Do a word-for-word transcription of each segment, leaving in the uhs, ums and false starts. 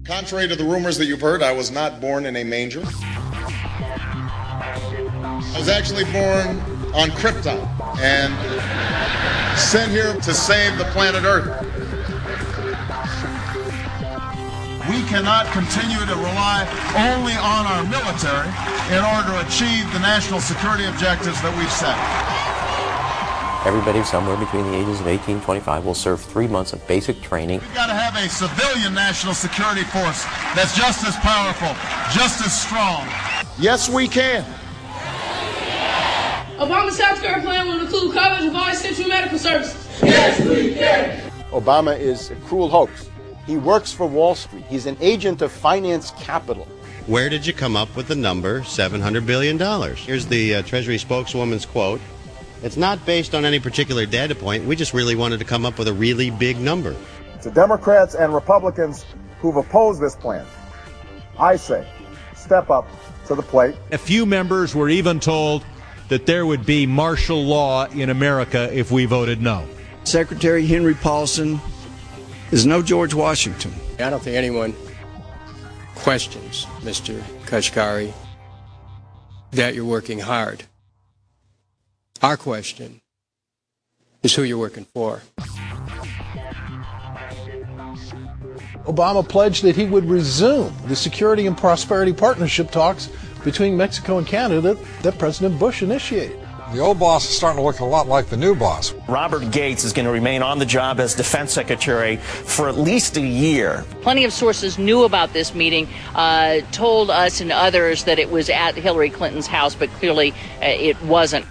Contrary to the rumors that you've heard, I was not born in a manger. I was actually born on Krypton and sent here to save the planet Earth. We cannot continue to rely only on our military in order to achieve the national security objectives that we've set. Everybody somewhere between the ages of eighteen and twenty-five will serve three months of basic training. We've got to have a civilian national security force that's just as powerful, just as strong. Yes, we can. Obama's healthcare plan will include coverage of all essential medical services. Yes, we can. Obama is a cruel hoax. He works for Wall Street. He's an agent of finance capital. Where did you come up with the number seven hundred billion dollars? Here's the uh, Treasury spokeswoman's quote. It's not based on any particular data point. We just really wanted to come up with a really big number. To Democrats and Republicans who've opposed this plan, I say, step up to the plate. A few members were even told that there would be martial law in America if we voted no. Secretary Henry Paulson is no George Washington. I don't think anyone questions, Mister Kashkari, that you're working hard. Our question is who you're working for. Obama pledged that he would resume the Security and Prosperity Partnership talks between Mexico and Canada that, that President Bush initiated. The old boss is starting to look a lot like the new boss. Robert Gates is going to remain on the job as defense secretary for at least a year. Plenty of sources knew about this meeting, uh, told us and others that it was at Hillary Clinton's house, but clearly uh, it wasn't.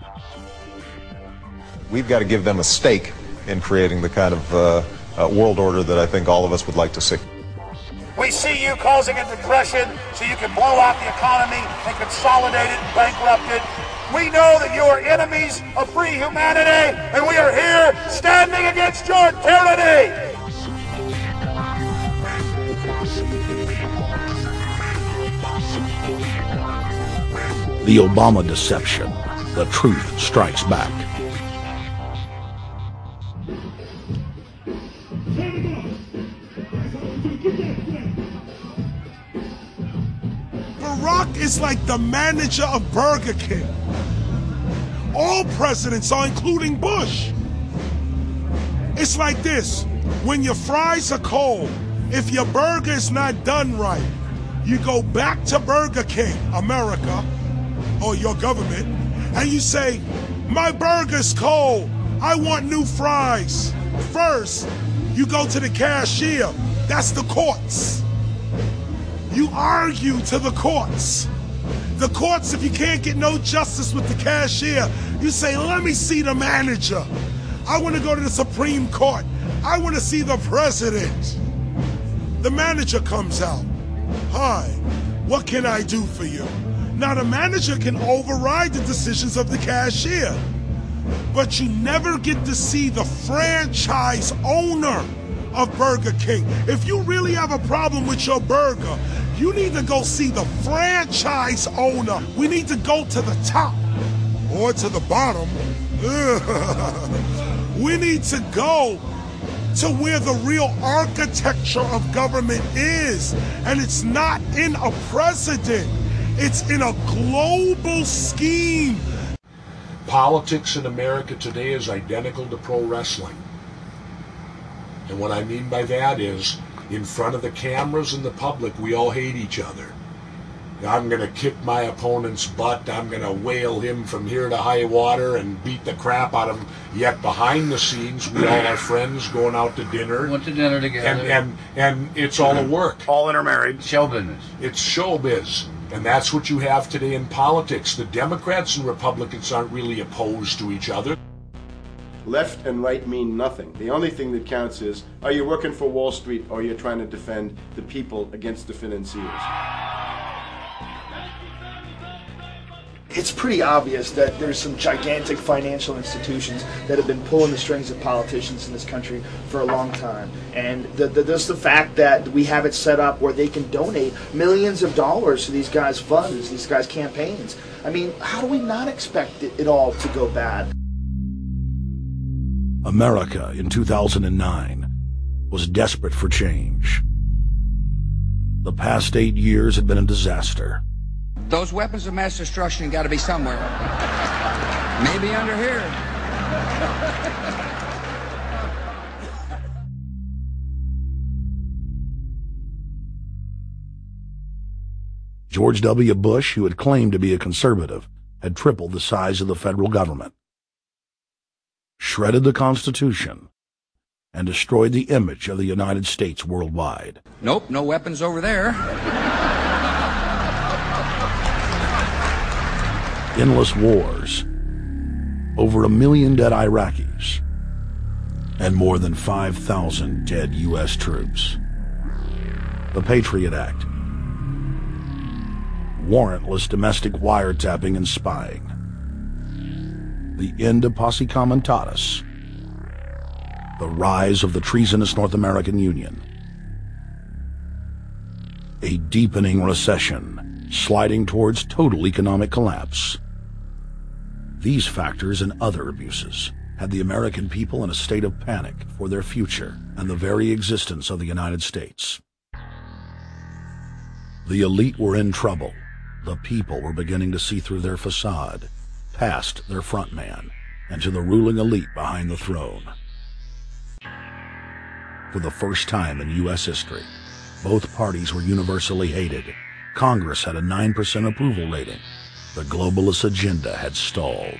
We've got to give them a stake in creating the kind of uh, uh, world order that I think all of us would like to see. We see you causing a depression so you can blow out the economy and consolidate it and bankrupt it. We know that you are enemies of free humanity, and we are here standing against your tyranny. The Obama deception. The truth strikes back. Barack is like the manager of Burger King. All presidents are, including Bush. It's like this. When your fries are cold, if your burger is not done right, you go back to Burger King, America, or your government, and you say, my burger's cold. I want new fries. First, you go to the cashier. That's the courts. You argue to the courts. The courts, if you can't get no justice with the cashier, you say, let me see the manager. I want to go to the Supreme Court. I want to see the president. The manager comes out. Hi, what can I do for you? Now, the manager can override the decisions of the cashier, but you never get to see the franchise owner of Burger King. If you really have a problem with your burger, you need to go see the franchise owner. We need to go to the top or to the bottom. We need to go to where the real architecture of government is. And it's not in a president. It's in a global scheme. Politics in America today is identical to pro wrestling. And what I mean by that is, in front of the cameras and the public, we all hate each other. I'm going to kick my opponent's butt. I'm going to whale him from here to high water and beat the crap out of him. Yet behind the scenes, we all are friends going out to dinner. Went to dinner together. And, and, and it's all a work. All intermarried. Show business. It's showbiz. And that's what you have today in politics. The Democrats and Republicans aren't really opposed to each other. Left and right mean nothing. The only thing that counts is, are you working for Wall Street or you're trying to defend the people against the financiers? It's pretty obvious that there's some gigantic financial institutions that have been pulling the strings of politicians in this country for a long time. And the, the, just the fact that we have it set up where they can donate millions of dollars to these guys' funds, these guys' campaigns. I mean, how do we not expect it, it all to go bad? America in two thousand nine was desperate for change. The past eight years had been a disaster. Those weapons of mass destruction got to be somewhere. Maybe under here. George W. Bush, who had claimed to be a conservative, had tripled the size of the federal government, shredded the Constitution, and destroyed the image of the United States worldwide. Nope, no weapons over there. Endless wars, over a million dead Iraqis, and more than five thousand dead U S troops. The Patriot Act, warrantless domestic wiretapping and spying, the end of Posse Comitatus, the rise of the treasonous North American Union, a deepening recession sliding towards total economic collapse. These factors and other abuses had the American people in a state of panic for their future and the very existence of the United States. The elite were in trouble. The people were beginning to see through their facade, past their front man, and to the ruling elite behind the throne. For the first time in U S history, both parties were universally hated. Congress had a nine percent approval rating. The globalist agenda had stalled.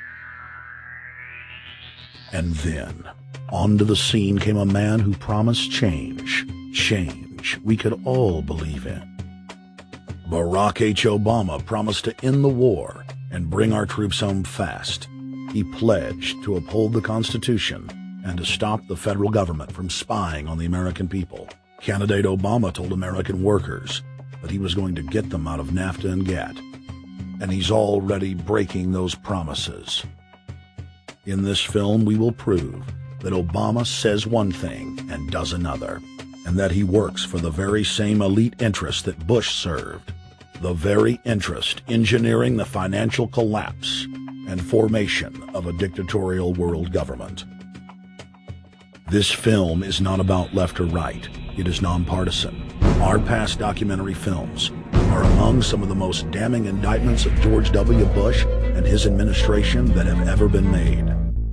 And then, onto the scene came a man who promised change. Change we could all believe in. Barack H. Obama promised to end the war and bring our troops home fast. He pledged to uphold the Constitution and to stop the federal government from spying on the American people. Candidate Obama told American workers that he was going to get them out of NAFTA and GATT, and he's already breaking those promises. In this film, we will prove that Obama says one thing and does another, and that he works for the very same elite interests that Bush served, the very interest engineering the financial collapse and formation of a dictatorial world government. This film is not about left or right. It is nonpartisan. Our past documentary films are among some of the most damning indictments of George W. Bush and his administration that have ever been made.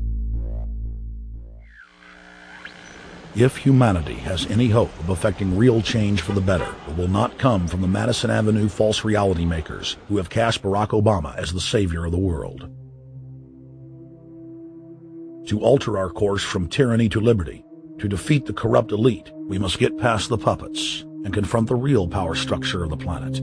If humanity has any hope of effecting real change for the better, it will not come from the Madison Avenue false reality makers who have cast Barack Obama as the savior of the world. To alter our course from tyranny to liberty, to defeat the corrupt elite, we must get past the puppets and confront the real power structure of the planet.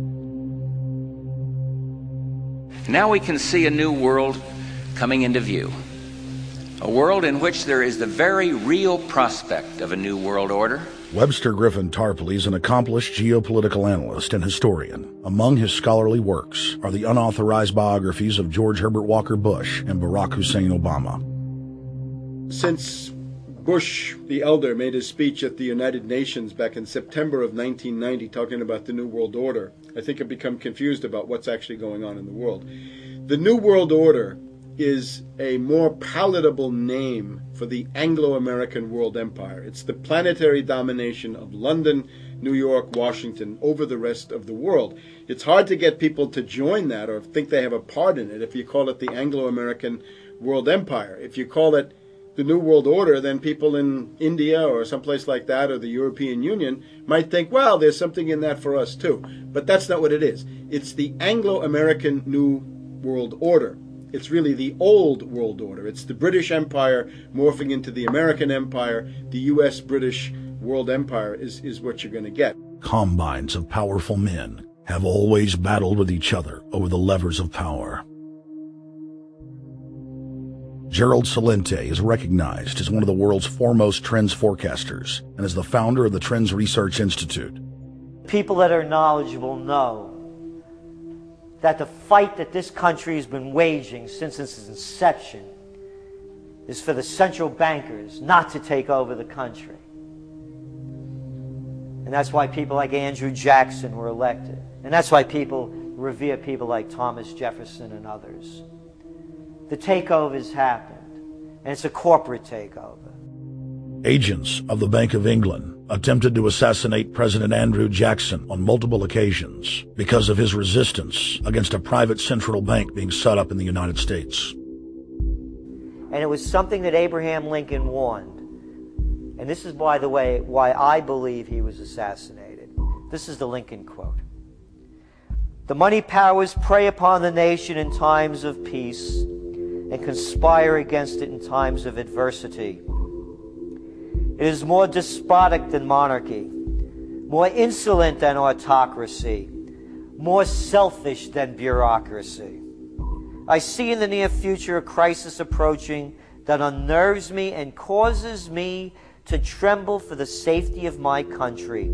Now we can see a new world coming into view. A world in which there is the very real prospect of a new world order. Webster Griffin Tarpley is an accomplished geopolitical analyst and historian. Among his scholarly works are the unauthorized biographies of George Herbert Walker Bush and Barack Hussein Obama. Since Bush the elder made his speech at the United Nations back in September of nineteen ninety talking about the New World Order, I think I've become confused about what's actually going on in the world. The New World Order is a more palatable name for the Anglo-American world empire. It's the planetary domination of London, New York, Washington over the rest of the world. It's hard to get people to join that or think they have a part in it if you call it the Anglo-American world empire. If you call it the New World Order, then people in India or someplace like that or the European Union might think, well, there's something in that for us too. But that's not what it is. It's the Anglo-American New World Order. It's really the old world order. It's the British Empire morphing into the American Empire. The U S British world empire is, is what you're going to get. Combines of powerful men have always battled with each other over the levers of power. Gerald Celente is recognized as one of the world's foremost trends forecasters and is the founder of the Trends Research Institute. People that are knowledgeable know that the fight that this country has been waging since its inception is for the central bankers not to take over the country. And that's why people like Andrew Jackson were elected. And that's why people revere people like Thomas Jefferson and others. The takeover's happened, and it's a corporate takeover. Agents of the Bank of England attempted to assassinate President Andrew Jackson on multiple occasions because of his resistance against a private central bank being set up in the United States. And it was something that Abraham Lincoln warned. And this is, by the way, why I believe he was assassinated. This is the Lincoln quote. "The money powers prey upon the nation in times of peace and conspire against it in times of adversity. It is more despotic than monarchy, more insolent than autocracy, more selfish than bureaucracy. I see in the near future a crisis approaching that unnerves me and causes me to tremble for the safety of my country.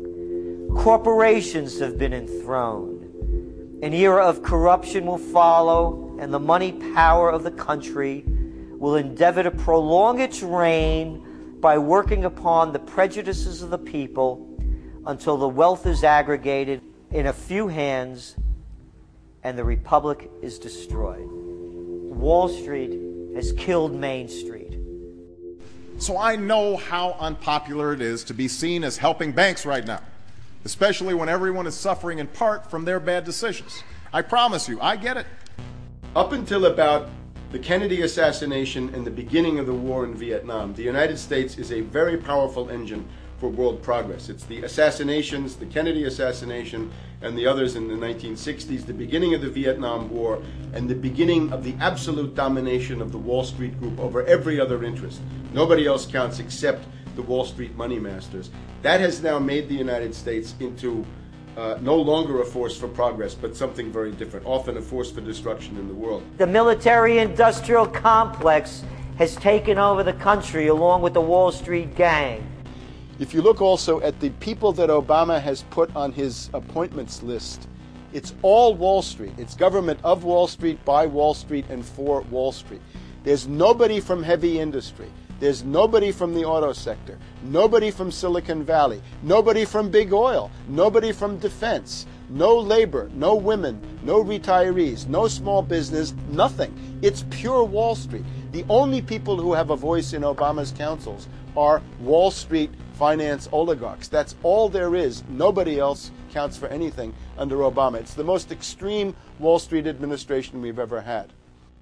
Corporations have been enthroned. An era of corruption will follow, and the money power of the country will endeavor to prolong its reign by working upon the prejudices of the people until the wealth is aggregated in a few hands and the republic is destroyed. Wall Street has killed Main Street." So I know how unpopular it is to be seen as helping banks right now, especially when everyone is suffering in part from their bad decisions. I promise you, I get it. Up until about the Kennedy assassination and the beginning of the war in Vietnam, the United States is a very powerful engine for world progress. It's the assassinations, the Kennedy assassination, and the others in the nineteen sixties, the beginning of the Vietnam War, and the beginning of the absolute domination of the Wall Street Group over every other interest. Nobody else counts except the Wall Street money masters. That has now made the United States into Uh, no longer a force for progress, but something very different, often a force for destruction in the world. The military-industrial complex has taken over the country along with the Wall Street gang. If you look also at the people that Obama has put on his appointments list, it's all Wall Street. It's government of Wall Street, by Wall Street, and for Wall Street. There's nobody from heavy industry. There's nobody from the auto sector, nobody from Silicon Valley, nobody from big oil, nobody from defense, no labor, no women, no retirees, no small business, nothing. It's pure Wall Street. The only people who have a voice in Obama's councils are Wall Street finance oligarchs. That's all there is. Nobody else counts for anything under Obama. It's the most extreme Wall Street administration we've ever had.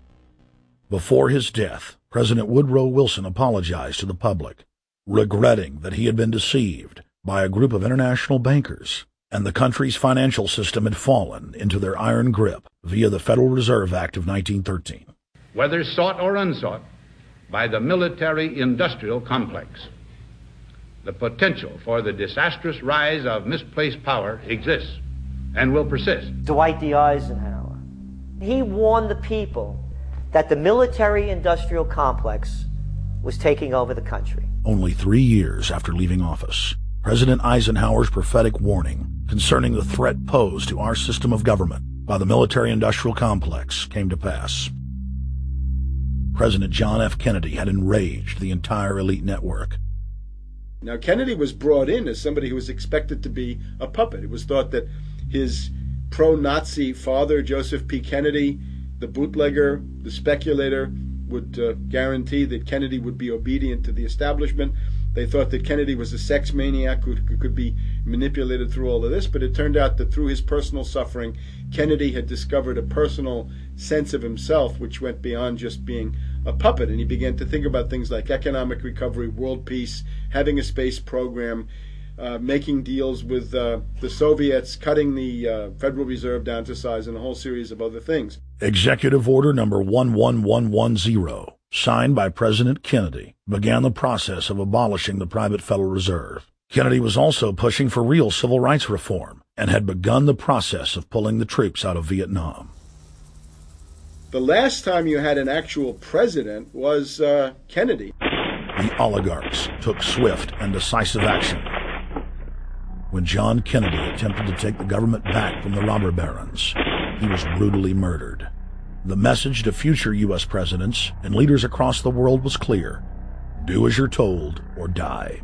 Before his death, President Woodrow Wilson apologized to the public, regretting that he had been deceived by a group of international bankers, and the country's financial system had fallen into their iron grip via the Federal Reserve Act of nineteen thirteen. Whether sought or unsought by the military-industrial complex, the potential for the disastrous rise of misplaced power exists and will persist. Dwight D. Eisenhower, he warned the people that the military-industrial complex was taking over the country. Only three years after leaving office, President Eisenhower's prophetic warning concerning the threat posed to our system of government by the military-industrial complex came to pass. President John F. Kennedy had enraged the entire elite network. Now, Kennedy was brought in as somebody who was expected to be a puppet. It was thought that his pro-Nazi father, Joseph P. Kennedy, the bootlegger, the speculator, would uh, guarantee that Kennedy would be obedient to the establishment. They thought that Kennedy was a sex maniac who, who could be manipulated through all of this, but it turned out that through his personal suffering, Kennedy had discovered a personal sense of himself which went beyond just being a puppet, and he began to think about things like economic recovery, world peace, having a space program, Uh, making deals with uh, the Soviets, cutting the uh, Federal Reserve down to size, and a whole series of other things. Executive Order number one one one one zero, signed by President Kennedy, began the process of abolishing the private Federal Reserve. Kennedy was also pushing for real civil rights reform and had begun the process of pulling the troops out of Vietnam. The last time you had an actual president was uh, Kennedy. The oligarchs took swift and decisive action. When John Kennedy attempted to take the government back from the robber barons, he was brutally murdered. The message to future U S presidents and leaders across the world was clear: do as you're told or die.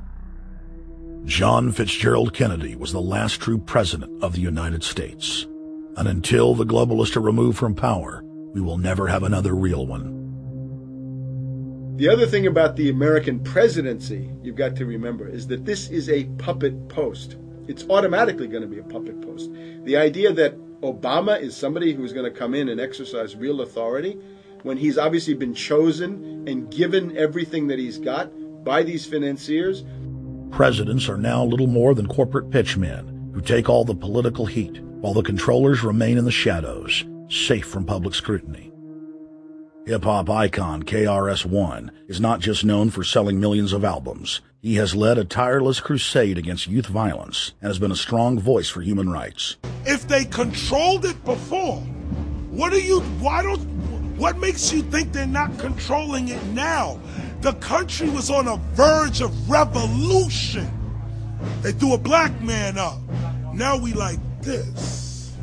John Fitzgerald Kennedy was the last true president of the United States. And until the globalists are removed from power, we will never have another real one. The other thing about the American presidency you've got to remember is that this is a puppet post. It's automatically going to be a puppet post. The idea that Obama is somebody who's going to come in and exercise real authority when he's obviously been chosen and given everything that he's got by these financiers. Presidents are now little more than corporate pitchmen who take all the political heat, while the controllers remain in the shadows, safe from public scrutiny. Hip-hop icon K R S One is not just known for selling millions of albums. He has led a tireless crusade against youth violence and has been a strong voice for human rights. If they controlled it before, what do you, why don't, what makes you think they're not controlling it now? The country was on a verge of revolution. They threw a black man up. Now we like this.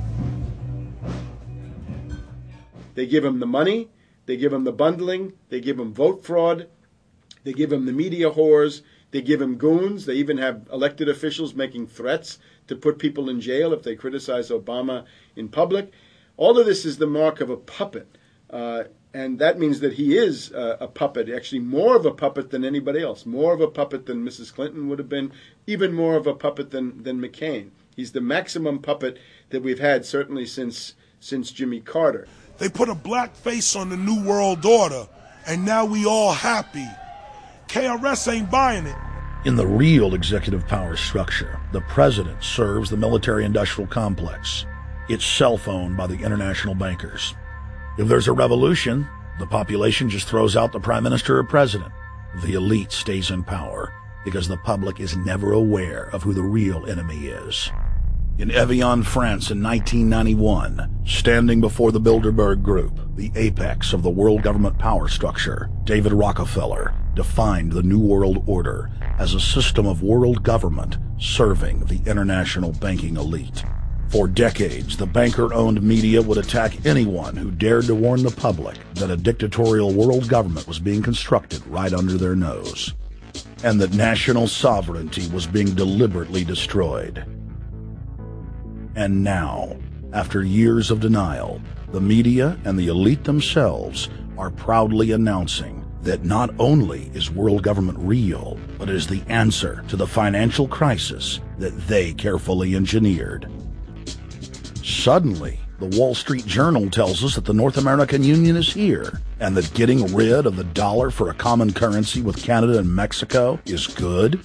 They give him the money. They give him the bundling. They give him vote fraud. They give him the media whores. They give him goons. They even have elected officials making threats to put people in jail if they criticize Obama in public. All of this is the mark of a puppet. Uh, and that means that he is uh, a puppet, actually more of a puppet than anybody else, more of a puppet than Missus Clinton would have been, even more of a puppet than, than McCain. He's the maximum puppet that we've had certainly since since Jimmy Carter. They put a black face on the New World Order, and now we all happy. K R S ain't buying it. In the real executive power structure, the president serves the military-industrial complex, itself owned by the international bankers. If there's a revolution, the population just throws out the prime minister or president. The elite stays in power because the public is never aware of who the real enemy is. In Evian, France in nineteen ninety-one, standing before the Bilderberg Group, the apex of the world government power structure, David Rockefeller defined the New World Order as a system of world government serving the international banking elite. For decades, the banker-owned media would attack anyone who dared to warn the public that a dictatorial world government was being constructed right under their nose, and that national sovereignty was being deliberately destroyed. And now, after years of denial, the media and the elite themselves are proudly announcing that not only is world government real, but it is the answer to the financial crisis that they carefully engineered. Suddenly, the Wall Street Journal tells us that the North American Union is here, and that getting rid of the dollar for a common currency with Canada and Mexico is good.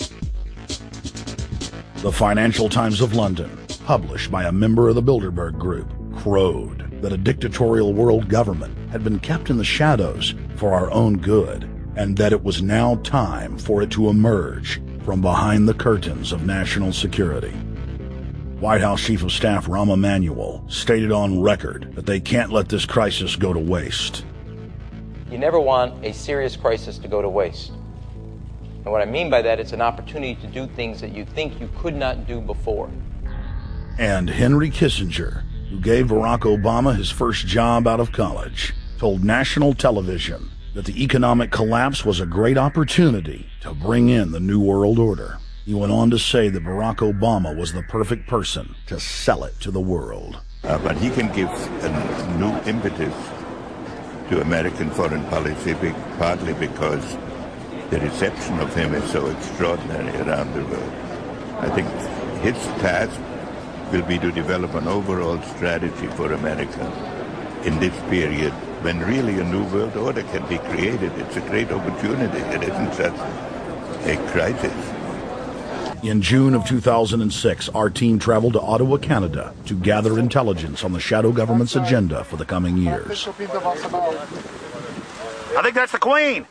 The Financial Times of London, published by a member of the Bilderberg Group, crowed that a dictatorial world government had been kept in the shadows for our own good, and that it was now time for it to emerge from behind the curtains of national security. White House Chief of Staff Rahm Emanuel stated on record that they can't let this crisis go to waste. You never want a serious crisis to go to waste. And what I mean by that, it's an opportunity to do things that you think you could not do before. And Henry Kissinger, who gave Barack Obama his first job out of college, told national television that the economic collapse was a great opportunity to bring in the New World Order. He went on to say that Barack Obama was the perfect person to sell it to the world. Uh, but he can give a new impetus to American foreign policy, partly because the reception of him is so extraordinary around the world. I think his task will be to develop an overall strategy for America in this period when really a new world order can be created. It's a great opportunity. It isn't just a crisis. In June of two thousand six, our team traveled to Ottawa, Canada, to gather intelligence on the shadow government's agenda for the coming years. I think that's the Queen.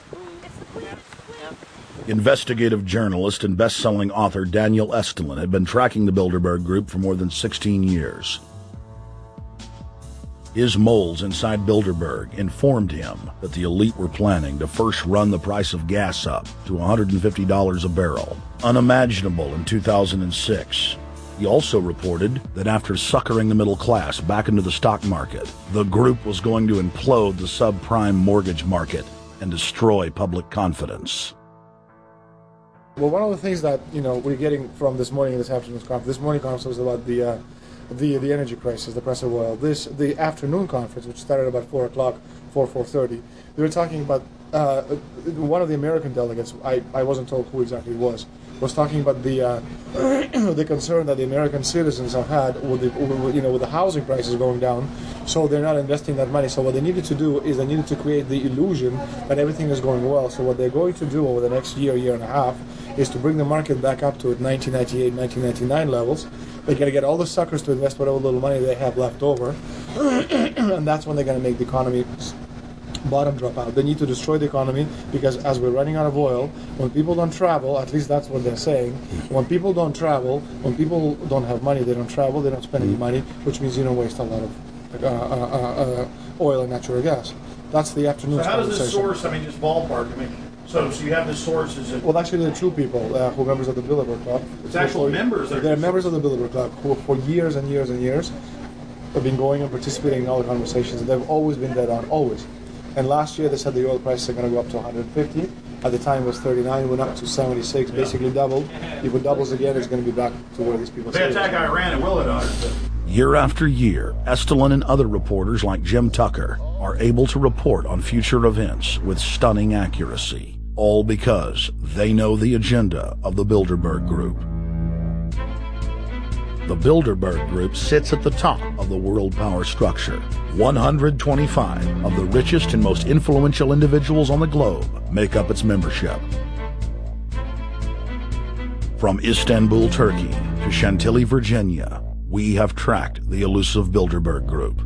Investigative journalist and best-selling author Daniel Estulin had been tracking the Bilderberg Group for more than sixteen years. His moles inside Bilderberg informed him that the elite were planning to first run the price of gas up to one hundred fifty dollars a barrel, unimaginable in two thousand six. He also reported that after suckering the middle class back into the stock market, the group was going to implode the subprime mortgage market and destroy public confidence. Well, one of the things that, you know, we're getting from this morning and this afternoon's conference, this morning conference was about the uh, the the energy crisis, the price of oil. This the afternoon conference, which started about four o'clock, four four thirty. They were talking about uh, one of the American delegates, I, I wasn't told who exactly it was, was talking about the uh, the concern that the American citizens have had with the with, you know with the housing prices going down, so they're not investing that money. So what they needed to do is they needed to create the illusion that everything is going well. So what they're going to do over the next year, year and a half, is to bring the market back up to nineteen ninety-eight, nineteen ninety-nine levels. They're going to get all the suckers to invest whatever little money they have left over, and that's when they're going to make the economy bottom drop out. They need to destroy the economy because as we're running out of oil, when people don't travel, at least that's what they're saying, when people don't travel, when people don't have money, they don't travel, they don't spend any money, which means you don't waste a lot of uh, uh, uh, oil and natural gas. That's the afternoon. So how does this source, I mean, just ballpark, I mean, so so you have the sources of... Well, actually, there are two people uh, who are members of the Bilderberg Club. It's actual members? They're members of the Bilderberg Club who for years and years and years have been going and participating in all the conversations. They've always been dead on, always. And last year they said the oil prices are going to go up to one hundred fifty. At the time it was thirty-nine, it went up to seventy-six, basically doubled. If it doubles again, it's going to be back to where these people say. They attack Iran and will it, Otter? Year after year, Estelin and other reporters like Jim Tucker are able to report on future events with stunning accuracy, all because they know the agenda of the Bilderberg Group. The Bilderberg Group sits at the top of the world power structure. one hundred twenty-five of the richest and most influential individuals on the globe make up its membership. From Istanbul, Turkey to Chantilly, Virginia, we have tracked the elusive Bilderberg Group.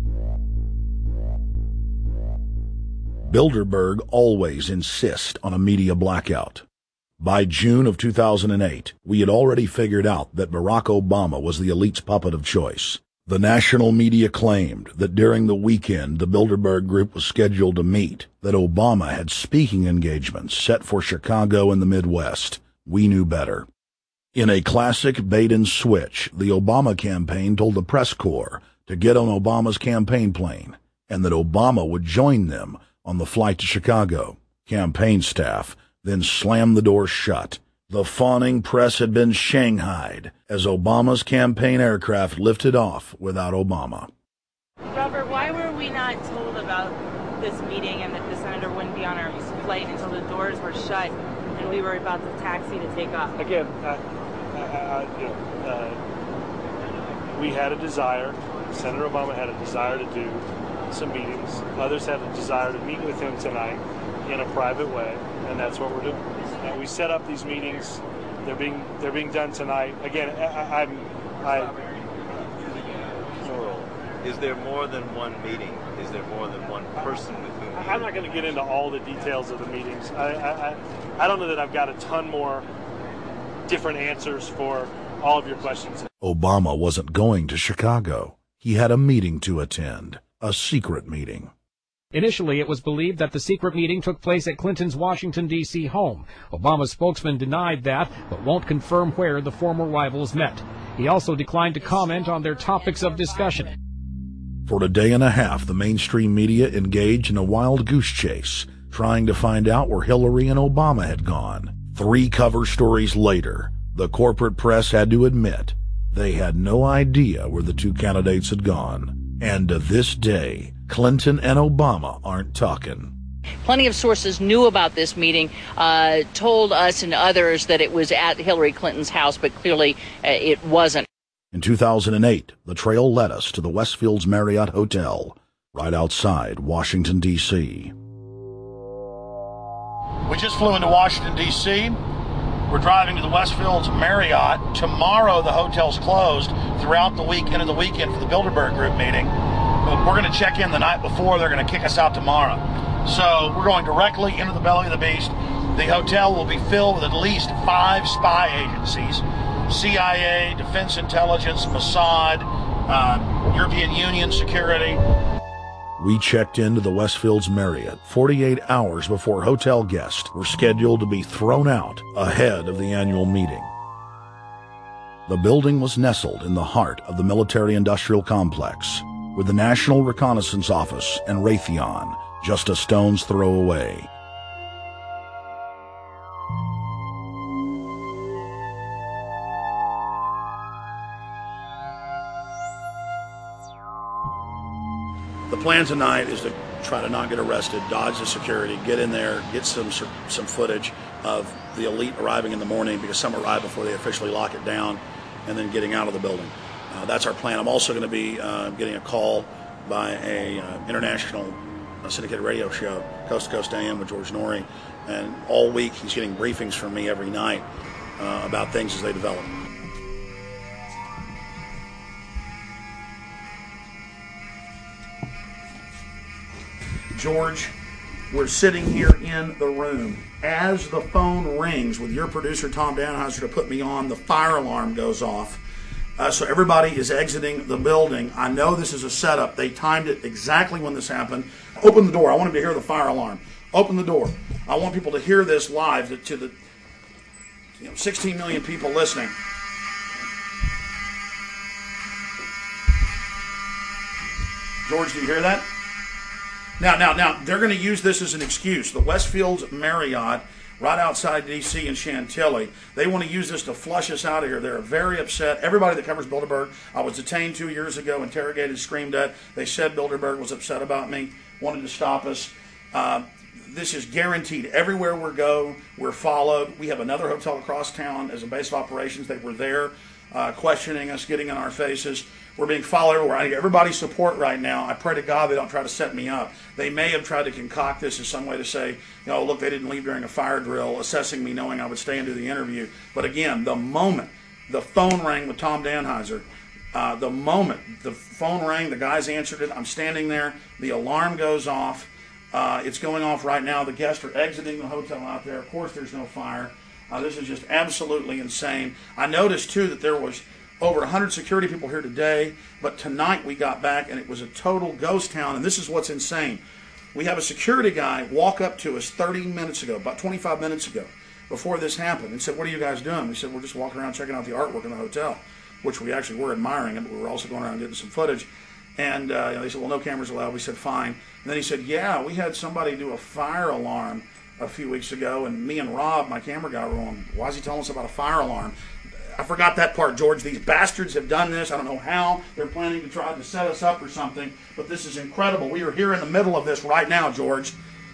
Bilderberg always insist on a media blackout. By June of two thousand eight, we had already figured out that Barack Obama was the elite's puppet of choice. The national media claimed that during the weekend the Bilderberg Group was scheduled to meet, that Obama had speaking engagements set for Chicago and the Midwest. We knew better. In a classic bait and switch, the Obama campaign told the press corps to get on Obama's campaign plane, and that Obama would join them on the flight to Chicago. Campaign staff then slammed the door shut. The fawning press had been shanghaied as Obama's campaign aircraft lifted off without Obama. Robert, why were we not told about this meeting and that the senator wouldn't be on our flight until the doors were shut and we were about to taxi to take off? Again, uh, uh, uh, you know, uh, we had a desire, Senator Obama had a desire to do some meetings. Others had a desire to meet with him tonight in a private way, and that's what we're doing. Uh, we set up these meetings. They're being they're being done tonight. Again, I, I'm I. Plural. Is there more than one meeting? Is there more than one person with whom? I'm not going to get into all the details of the meetings. I, I I I don't know that I've got a ton more different answers for all of your questions. Obama wasn't going to Chicago. He had a meeting to attend, a secret meeting. Initially, it was believed that the secret meeting took place at Clinton's Washington, D C home. Obama's spokesman denied that, but won't confirm where the former rivals met. He also declined to comment on their topics of discussion. For a day and a half, the mainstream media engaged in a wild goose chase, trying to find out where Hillary and Obama had gone. Three cover stories later, the corporate press had to admit they had no idea where the two candidates had gone. And to this day, Clinton and Obama aren't talking. Plenty of sources knew about this meeting, uh, told us and others that it was at Hillary Clinton's house, but clearly uh, it wasn't. In two thousand eight, the trail led us to the Westfields Marriott Hotel, right outside Washington, D C We just flew into Washington, D C We're driving to the Westfields Marriott. Tomorrow, the hotel's closed throughout the week, into the weekend for the Bilderberg Group meeting. But we're going to check in the night before. They're going to kick us out tomorrow. So we're going directly into the belly of the beast. The hotel will be filled with at least five spy agencies: C I A, Defense Intelligence, Mossad, uh, European Union Security. We checked into the Westfields Marriott forty-eight hours before hotel guests were scheduled to be thrown out ahead of the annual meeting. The building was nestled in the heart of the military-industrial complex, with the National Reconnaissance Office and Raytheon just a stone's throw away. The plan tonight is to try to not get arrested, dodge the security, get in there, get some some footage of the elite arriving in the morning, because some arrive before they officially lock it down, and then getting out of the building. Uh, that's our plan. I'm also going to be uh, getting a call by a uh, international uh, syndicated radio show, Coast to Coast A M with George Noory, and all week he's getting briefings from me every night uh, about things as they develop. George, we're sitting here in the room. As the phone rings with your producer, Tom Danheiser, to put me on, the fire alarm goes off. Uh, so everybody is exiting the building. I know this is a setup. They timed it exactly when this happened. Open the door. I want them to hear the fire alarm. Open the door. I want people to hear this live to, to the you know, sixteen million people listening. George, do you hear that? Now, now, now, they're going to use this as an excuse. The Westfields Marriott, right outside D C in Chantilly, they want to use this to flush us out of here. They're very upset. Everybody that covers Bilderberg, I was detained two years ago, interrogated, screamed at. They said Bilderberg was upset about me, wanted to stop us. Uh, this is guaranteed. Everywhere we go, we're followed. We have another hotel across town as a base of operations. They were there uh, questioning us, getting in our faces. We're being followed everywhere. I need everybody's support right now. I pray to God they don't try to set me up. They may have tried to concoct this as some way to say, you know, look, they didn't leave during a fire drill, assessing me knowing I would stay and do the interview. But again, the moment the phone rang with Tom Danheiser, uh, the moment the phone rang, the guys answered it, I'm standing there, the alarm goes off. Uh, it's going off right now. The guests are exiting the hotel out there. Of course, there's no fire. Uh, this is just absolutely insane. I noticed, too, that there was over one hundred security people here today, but tonight we got back and it was a total ghost town, and this is what's insane. We have a security guy walk up to us thirty minutes ago, about twenty-five minutes ago, before this happened, and said, "What are you guys doing?" We said, "We're just walking around checking out the artwork in the hotel," which we actually were admiring it, but we were also going around getting some footage. And uh, you know, they said, "Well, no cameras allowed." We said, "Fine." And then he said, "Yeah, we had somebody do a fire alarm a few weeks ago, and me and Rob, my camera guy, were on. Why is he telling us about a fire alarm?" I forgot that part, George. These bastards have done this. I don't know how. They're planning to try to set us up or something, but this is incredible. We are here in the middle of this right now, George.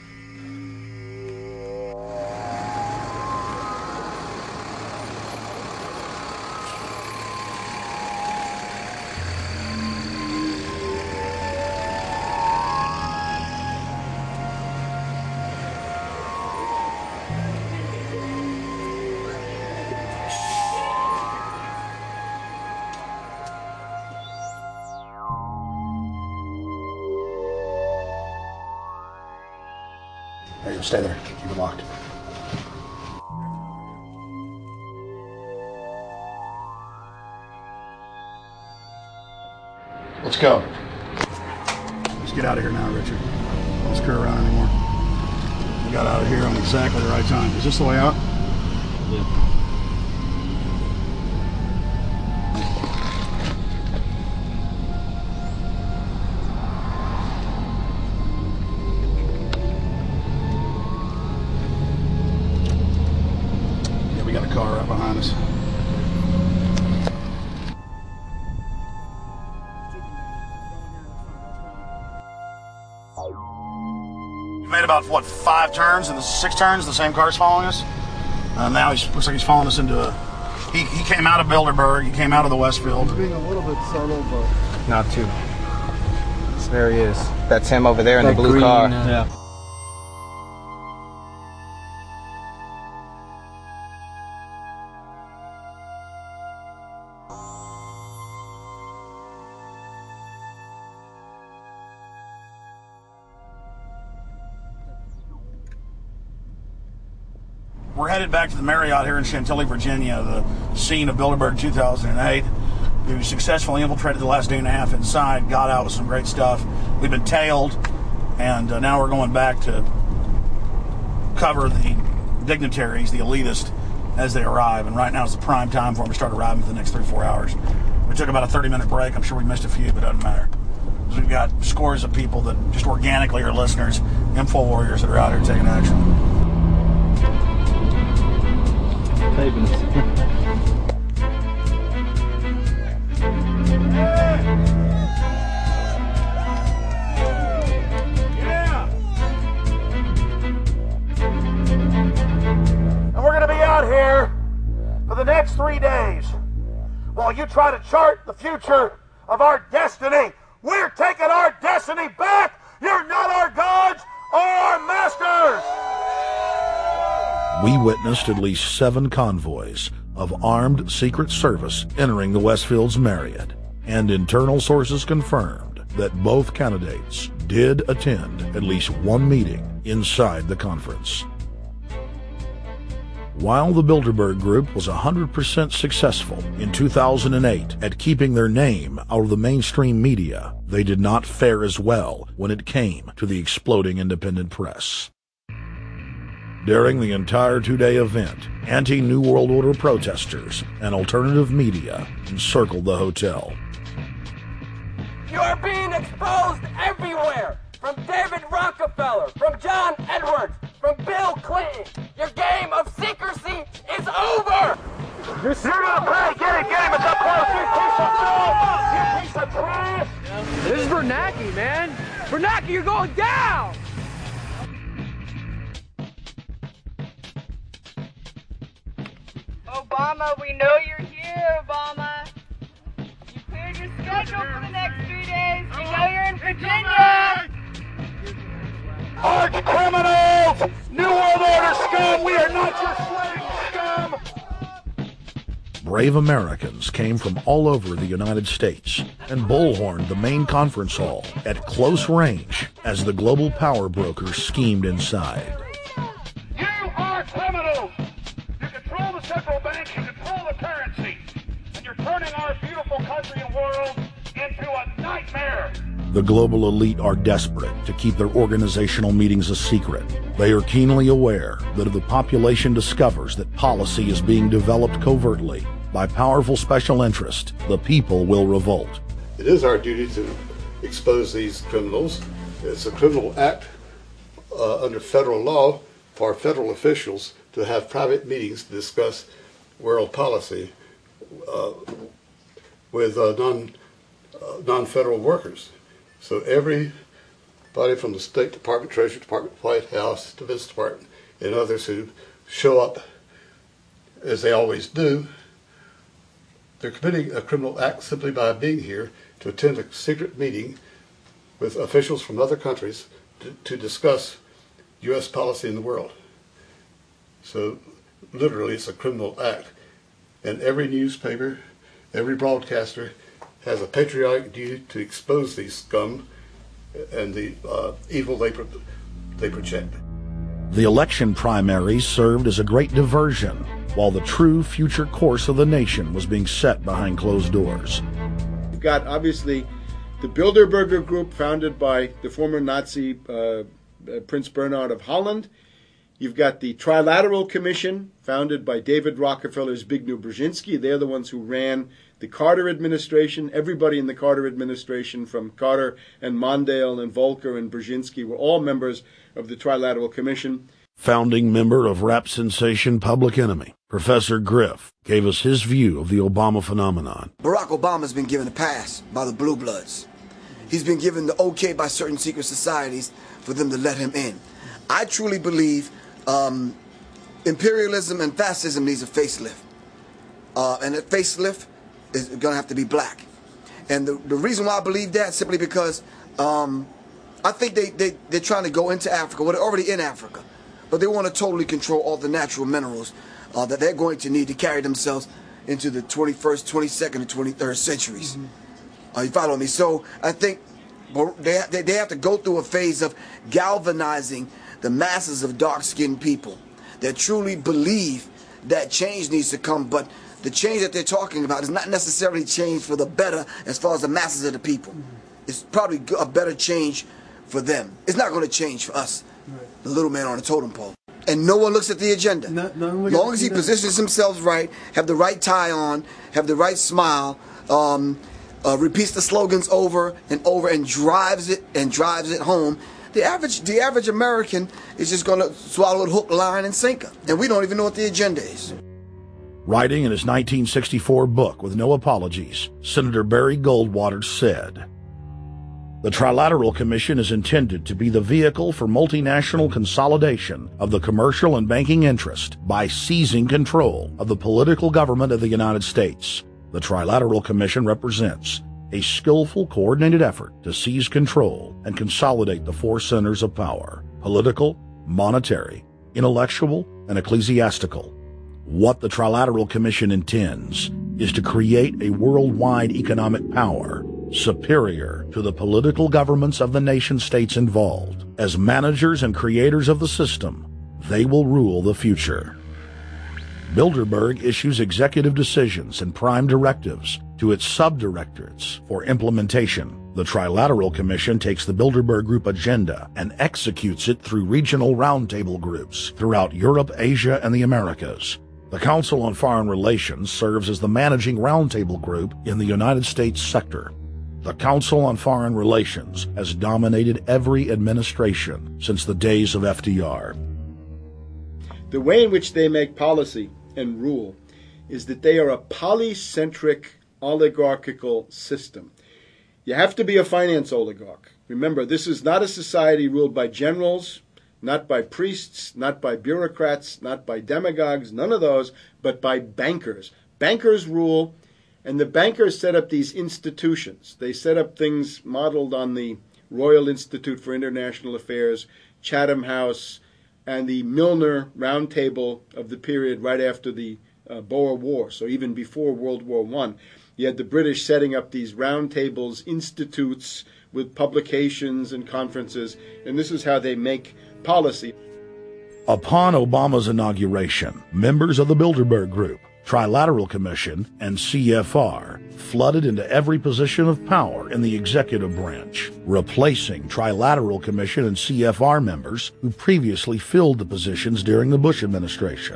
There you go. Stay there. Keep it locked. Let's go. Let's get out of here now, Richard. Don't screw around anymore. We got out of here on exactly the right time. Is this the way out? Yeah. We got a car right behind us. We made about, what, five turns, and the six turns, the same car's following us. Uh, now he looks like he's following us into a... He, he came out of Bilderberg, he came out of the Westfield. He's being a little bit subtle, but... Not too. There he is. That's him over there in that the blue green, car. Uh, yeah. We're headed back to the Marriott here in Chantilly, Virginia, the scene of Bilderberg two thousand eight. We successfully infiltrated the last day and a half inside, got out with some great stuff. We've been tailed, and uh, now we're going back to cover the dignitaries, the elitists, as they arrive. And right now is the prime time for them to start arriving for the next three, four hours. We took about a thirty-minute break. I'm sure we missed a few, but it doesn't matter. So we've got scores of people that just organically are listeners, info warriors that are out here taking action. next three days, while you try to chart the future of our destiny, we're taking our destiny back. You're not our gods or our masters. We witnessed at least seven convoys of armed Secret Service entering the Westfields Marriott, and internal sources confirmed that both candidates did attend at least one meeting inside the conference. While the Bilderberg Group was one hundred percent successful in two thousand eight at keeping their name out of the mainstream media, they did not fare as well when it came to the exploding independent press. During the entire two-day event, anti-New World Order protesters and alternative media encircled the hotel. You are being exposed everywhere! From David Rockefeller, from John Edwards, from Bill Clinton. Your game of secrecy is over! You're gonna pay! Get it, get him! It's up close! You piece of filth! You piece of trash! This is Bernanke, man! Bernanke, you're going down! Obama, we know you're here, Obama. You cleared your schedule for the next three days. We know you're in Virginia. Arch criminals! New World Order scum! We are not your slave scum! Brave Americans came from all over the United States and bullhorned the main conference hall at close range as the global power brokers schemed inside. You are criminals! You control the central bank, you control the currency, and you're turning our beautiful country and world into a nightmare! The global elite are desperate to keep their organizational meetings a secret. They are keenly aware that if the population discovers that policy is being developed covertly by powerful special interest, the people will revolt. It is our duty to expose these criminals. It's a criminal act uh, under federal law for federal officials to have private meetings to discuss world policy uh, with uh, non, uh, non-federal workers. So everybody from the State Department, Treasury Department, White House, Defense Department, and others who show up, as they always do, they're committing a criminal act simply by being here to attend a secret meeting with officials from other countries to, to discuss U S policy in the world. So literally it's a criminal act. And every newspaper, every broadcaster has a patriotic duty to expose these scum and the uh, evil they, pro they project. The election primaries served as a great diversion, while the true future course of the nation was being set behind closed doors. You've got, obviously, the Bilderberger Group, founded by the former Nazi uh, uh, Prince Bernhard of Holland. You've got the Trilateral Commission, founded by David Rockefeller's Zbigniew Brzezinski. They're the ones who ran the Carter administration. Everybody in the Carter administration, from Carter and Mondale and Volcker and Brzezinski, were all members of the Trilateral Commission. Founding member of rap sensation Public Enemy, Professor Griff, gave us his view of the Obama phenomenon. Barack Obama's been given a pass by the Blue Bloods. He's been given the okay by certain secret societies for them to let him in. I truly believe um, imperialism and fascism needs a facelift. Uh, and that facelift is going to have to be black. And the, the reason why I believe that, simply because um, I think they, they, they're trying to go into Africa. Well, they're already in Africa. But they want to totally control all the natural minerals uh, that they're going to need to carry themselves into the twenty-first, twenty-second, and twenty-third centuries. Mm-hmm. uh, you follow me? So I think they, they, they have to go through a phase of galvanizing the masses of dark-skinned people that truly believe that change needs to come. But the change that they're talking about is not necessarily change for the better as far as the masses of the people. Mm-hmm. It's probably a better change for them. It's not going to change for us. Right. The little man on the totem pole. And no one looks at the agenda. No, no one long as he positions himself right, have the right tie on, have the right smile, um, uh, repeats the slogans over and over and drives it and drives it home, the average the average American is just going to swallow it hook, line, and sinker. And we don't even know what the agenda is. Writing in his nineteen sixty-four book, With No Apologies, Senator Barry Goldwater said, The Trilateral Commission is intended to be the vehicle for multinational consolidation of the commercial and banking interest by seizing control of the political government of the United States. The Trilateral Commission represents a skillful, coordinated effort to seize control and consolidate the four centers of power: political, monetary, intellectual, and ecclesiastical. What the Trilateral Commission intends is to create a worldwide economic power superior to the political governments of the nation-states involved. As managers and creators of the system, they will rule the future. Bilderberg issues executive decisions and prime directives to its subdirectorates for implementation. The Trilateral Commission takes the Bilderberg Group agenda and executes it through regional roundtable groups throughout Europe, Asia, and the Americas. The Council on Foreign Relations serves as the managing roundtable group in the United States sector. The Council on Foreign Relations has dominated every administration since the days of F D R. The way in which they make policy and rule is that they are a polycentric oligarchical system. You have to be a finance oligarch. Remember, this is not a society ruled by generals, not by priests, not by bureaucrats, not by demagogues, none of those, but by bankers. Bankers rule, and the bankers set up these institutions. They set up things modeled on the Royal Institute for International Affairs, Chatham House, and the Milner Round Table of the period right after the uh, Boer War, so even before World War One. You had the British setting up these round tables, institutes with publications and conferences, and this is how they make policy. Upon Obama's inauguration, members of the Bilderberg Group, Trilateral Commission, and C F R flooded into every position of power in the executive branch, replacing Trilateral Commission and C F R members who previously filled the positions during the Bush administration.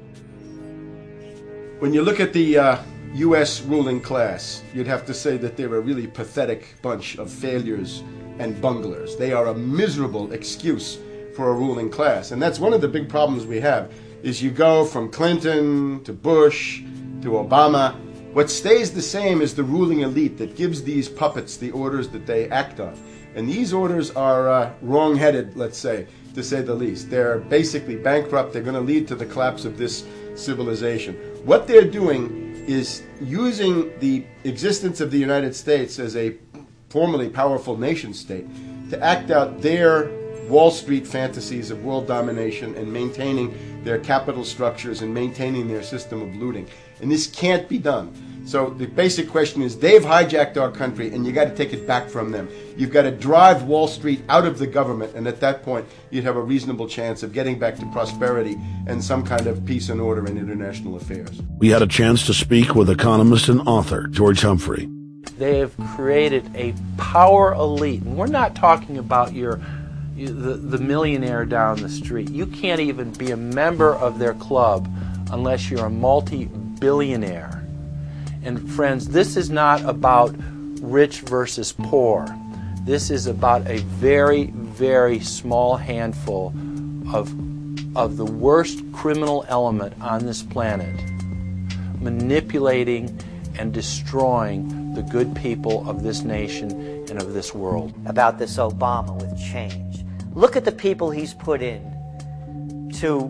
When you look at the uh, U S ruling class, you'd have to say that they're a really pathetic bunch of failures and bunglers. They are a miserable excuse for a ruling class. And that's one of the big problems we have, is you go from Clinton to Bush to Obama. What stays the same is the ruling elite that gives these puppets the orders that they act on. And these orders are uh, wrong-headed, let's say, to say the least. They're basically bankrupt. They're going to lead to the collapse of this civilization. What they're doing is using the existence of the United States as a formerly powerful nation state to act out their Wall Street fantasies of world domination and maintaining their capital structures and maintaining their system of looting. And this can't be done. So the basic question is, they've hijacked our country and you got to take it back from them. You've got to drive Wall Street out of the government, and at that point you'd have a reasonable chance of getting back to prosperity and some kind of peace and order in international affairs. We had a chance to speak with economist and author George Humphrey. They have created a power elite, and we're not talking about your The, the millionaire down the street. You can't even be a member of their club unless you're a multi-billionaire. And friends, this is not about rich versus poor. This is about a very, very small handful of, of the worst criminal element on this planet, manipulating and destroying the good people of this nation and of this world. About this Obama with change. Look at the people he's put in to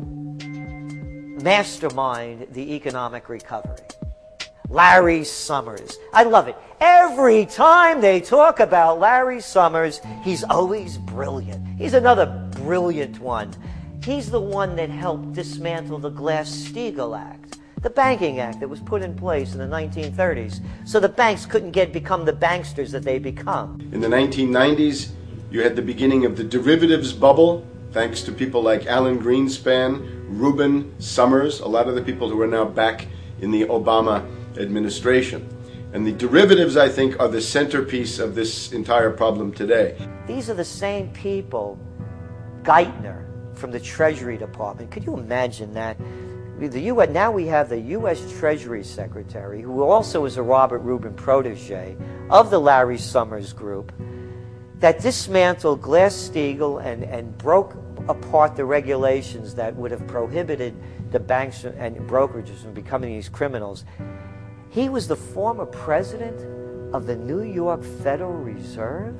mastermind the economic recovery. Larry Summers. I love it. Every time they talk about Larry Summers, he's always brilliant. He's another brilliant one. He's the one that helped dismantle the Glass-Steagall Act, the banking act that was put in place in the nineteen thirties, so the banks couldn't get become the banksters that they become. In the nineteen nineties, you had the beginning of the derivatives bubble, thanks to people like Alan Greenspan, Rubin, Summers, a lot of the people who are now back in the Obama administration. And the derivatives, I think, are the centerpiece of this entire problem today. These are the same people, Geithner from the Treasury Department. Could you imagine that? The U S, now we have the U S Treasury Secretary, who also is a Robert Rubin protege of the Larry Summers Group, that dismantled Glass-Steagall and, and broke apart the regulations that would have prohibited the banks and brokerages from becoming these criminals. He was the former president of the New York Federal Reserve.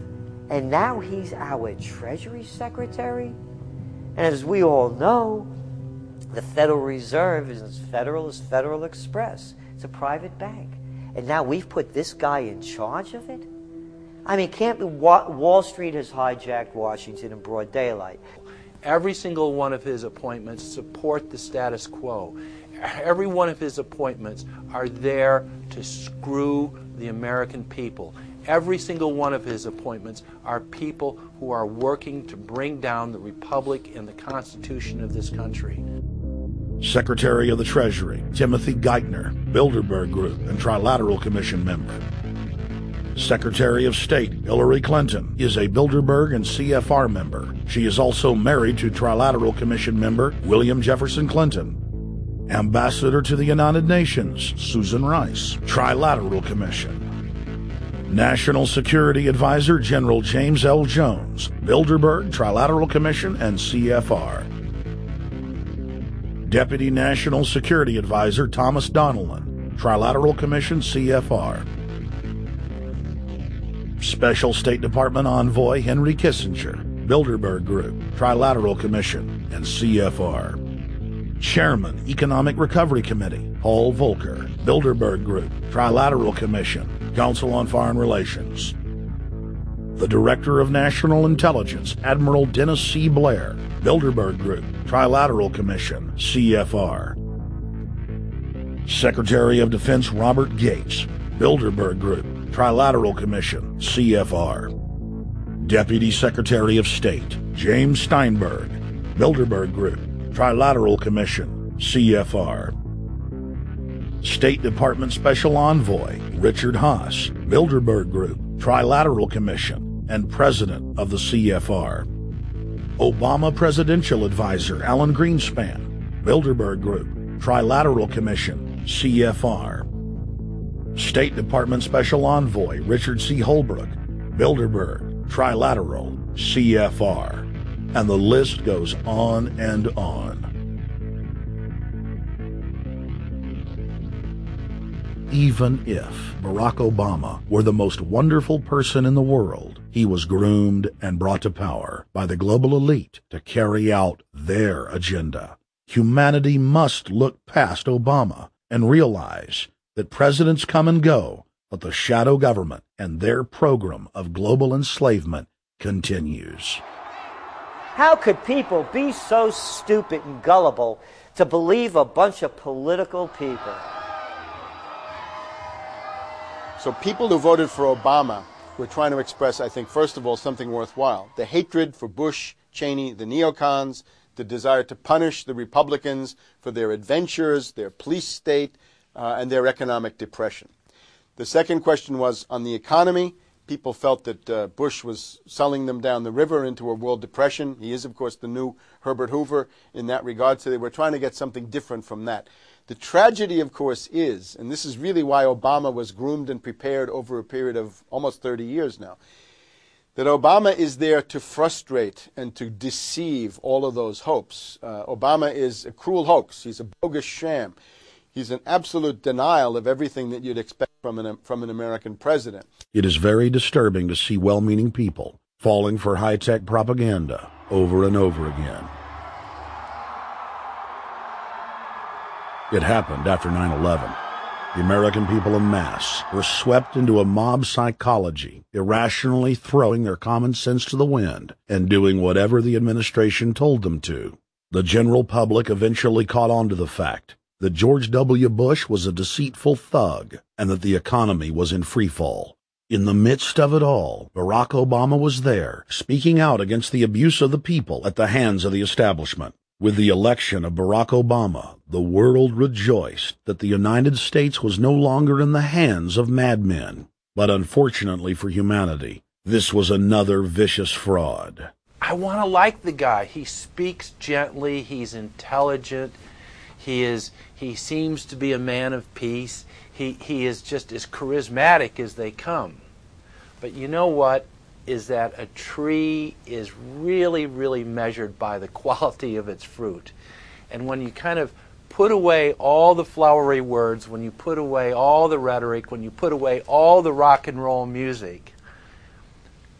And now he's our Treasury Secretary? And as we all know, the Federal Reserve is as federal as Federal Express. It's a private bank. And now we've put this guy in charge of it? I mean, can't be, Wall Street has hijacked Washington in broad daylight. Every single one of his appointments support the status quo. Every one of his appointments are there to screw the American people. Every single one of his appointments are people who are working to bring down the Republic and the Constitution of this country. Secretary of the Treasury, Timothy Geithner, Bilderberg Group and Trilateral Commission member. Secretary of State, Hillary Clinton, is a Bilderberg and C F R member. She is also married to Trilateral Commission member William Jefferson Clinton. Ambassador to the United Nations, Susan Rice, Trilateral Commission. National Security Advisor General James L. Jones, Bilderberg, Trilateral Commission, and C F R. Deputy National Security Advisor Thomas Donilon, Trilateral Commission, C F R. Special State Department Envoy Henry Kissinger, Bilderberg Group, Trilateral Commission, and C F R. Chairman, Economic Recovery Committee, Paul Volcker, Bilderberg Group, Trilateral Commission, Council on Foreign Relations. The Director of National Intelligence, Admiral Dennis C. Blair, Bilderberg Group, Trilateral Commission, C F R. Secretary of Defense Robert Gates, Bilderberg Group, Trilateral Commission, C F R. Deputy Secretary of State James Steinberg, Bilderberg Group, Trilateral Commission, C F R. State Department Special Envoy Richard Haass, Bilderberg Group, Trilateral Commission, and President of the C F R. Obama Presidential Advisor Alan Greenspan, Bilderberg Group, Trilateral Commission, C F R. State Department Special Envoy Richard C. Holbrooke, Bilderberg, Trilateral, C F R. And the list goes on and on. Even if Barack Obama were the most wonderful person in the world, he was groomed and brought to power by the global elite to carry out their agenda. Humanity must look past Obama and realize that presidents come and go, but the shadow government and their program of global enslavement continues. How could people be so stupid and gullible to believe a bunch of political people? So people who voted for Obama were trying to express, I think, first of all, something worthwhile. The hatred for Bush, Cheney, the neocons, the desire to punish the Republicans for their adventures, their police state, uh, and their economic depression. The second question was on the economy. People felt that uh, Bush was selling them down the river into a world depression. He is, of course, the new Herbert Hoover in that regard, so they were trying to get something different from that. The tragedy, of course, is, and this is really why Obama was groomed and prepared over a period of almost thirty years now, that Obama is there to frustrate and to deceive all of those hopes. Uh, Obama is a cruel hoax. He's a bogus sham. He's an absolute denial of everything that you'd expect from an, from an American president. It is very disturbing to see well-meaning people falling for high-tech propaganda over and over again. It happened after nine eleven. The American people en masse were swept into a mob psychology, irrationally throwing their common sense to the wind and doing whatever the administration told them to. The general public eventually caught on to the fact that George W. Bush was a deceitful thug and that the economy was in freefall. In the midst of it all, Barack Obama was there, speaking out against the abuse of the people at the hands of the establishment. With the election of Barack Obama, the world rejoiced that the United States was no longer in the hands of madmen. But unfortunately for humanity, this was another vicious fraud. I want to like the guy. He speaks gently. He's intelligent. He is. He seems to be a man of peace. He, he is just as charismatic as they come. But you know what? Is that a tree is really, really measured by the quality of its fruit. And when you kind of put away all the flowery words, when you put away all the rhetoric, when you put away all the rock and roll music,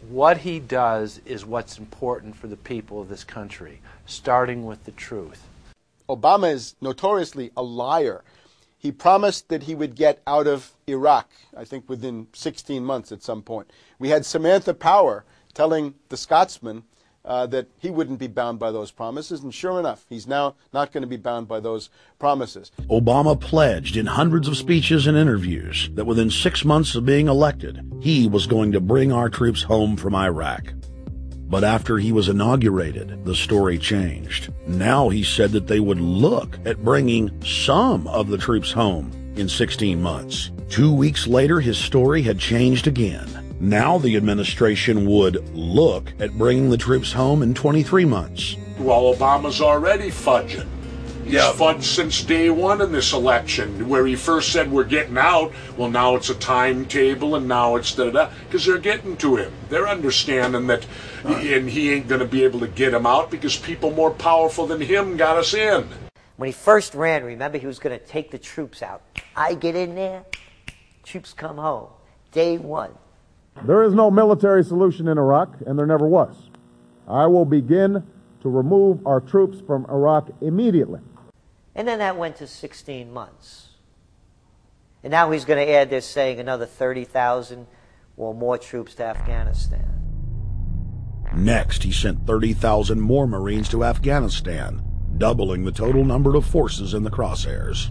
what he does is what's important for the people of this country, starting with the truth. Obama is notoriously a liar. He promised that he would get out of Iraq, I think within sixteen months at some point. We had Samantha Power telling the Scotsman uh, that he wouldn't be bound by those promises, and sure enough, he's now not going to be bound by those promises. Obama pledged in hundreds of speeches and interviews that within six months of being elected, he was going to bring our troops home from Iraq. But after he was inaugurated, the story changed. Now he said that they would look at bringing some of the troops home in sixteen months. Two weeks later, his story had changed again. Now the administration would look at bringing the troops home in twenty-three months. Well, Obama's already fudging. He's Yeah. fudged since day one in this election, where he first said we're getting out. Well, now it's a timetable, and now it's da-da-da, because they're getting to him. They're understanding that, and he ain't going to be able to get him out because people more powerful than him got us in. When he first ran, remember, he was going to take the troops out. I get in there, troops come home. Day one. There is no military solution in Iraq, and there never was. I will begin to remove our troops from Iraq immediately. And then that went to sixteen months. And now he's going to add this, saying another thirty thousand or more troops to Afghanistan. Next, he sent thirty thousand more Marines to Afghanistan, doubling the total number of forces in the crosshairs.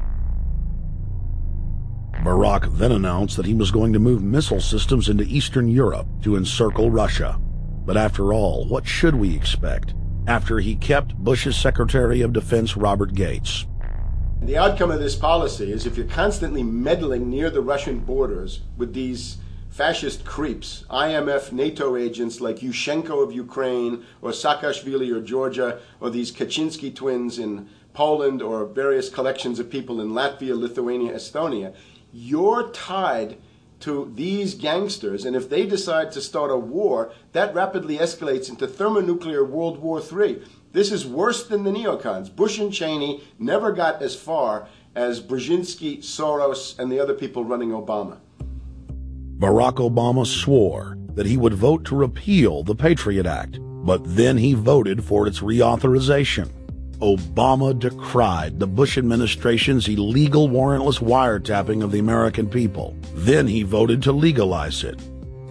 Barack then announced that he was going to move missile systems into Eastern Europe to encircle Russia. But after all, what should we expect after he kept Bush's Secretary of Defense Robert Gates? The outcome of this policy is if you're constantly meddling near the Russian borders with these fascist creeps, I M F NATO agents like Yushchenko of Ukraine or Saakashvili or Georgia, or these Kaczynski twins in Poland, or various collections of people in Latvia, Lithuania, Estonia, you're tied to these gangsters, and if they decide to start a war, that rapidly escalates into thermonuclear World War Three. This is worse than the neocons. Bush and Cheney never got as far as Brzezinski, Soros, and the other people running Obama. Barack Obama swore that he would vote to repeal the Patriot Act, but then he voted for its reauthorization. Obama decried the Bush administration's illegal warrantless wiretapping of the American people. Then he voted to legalize it.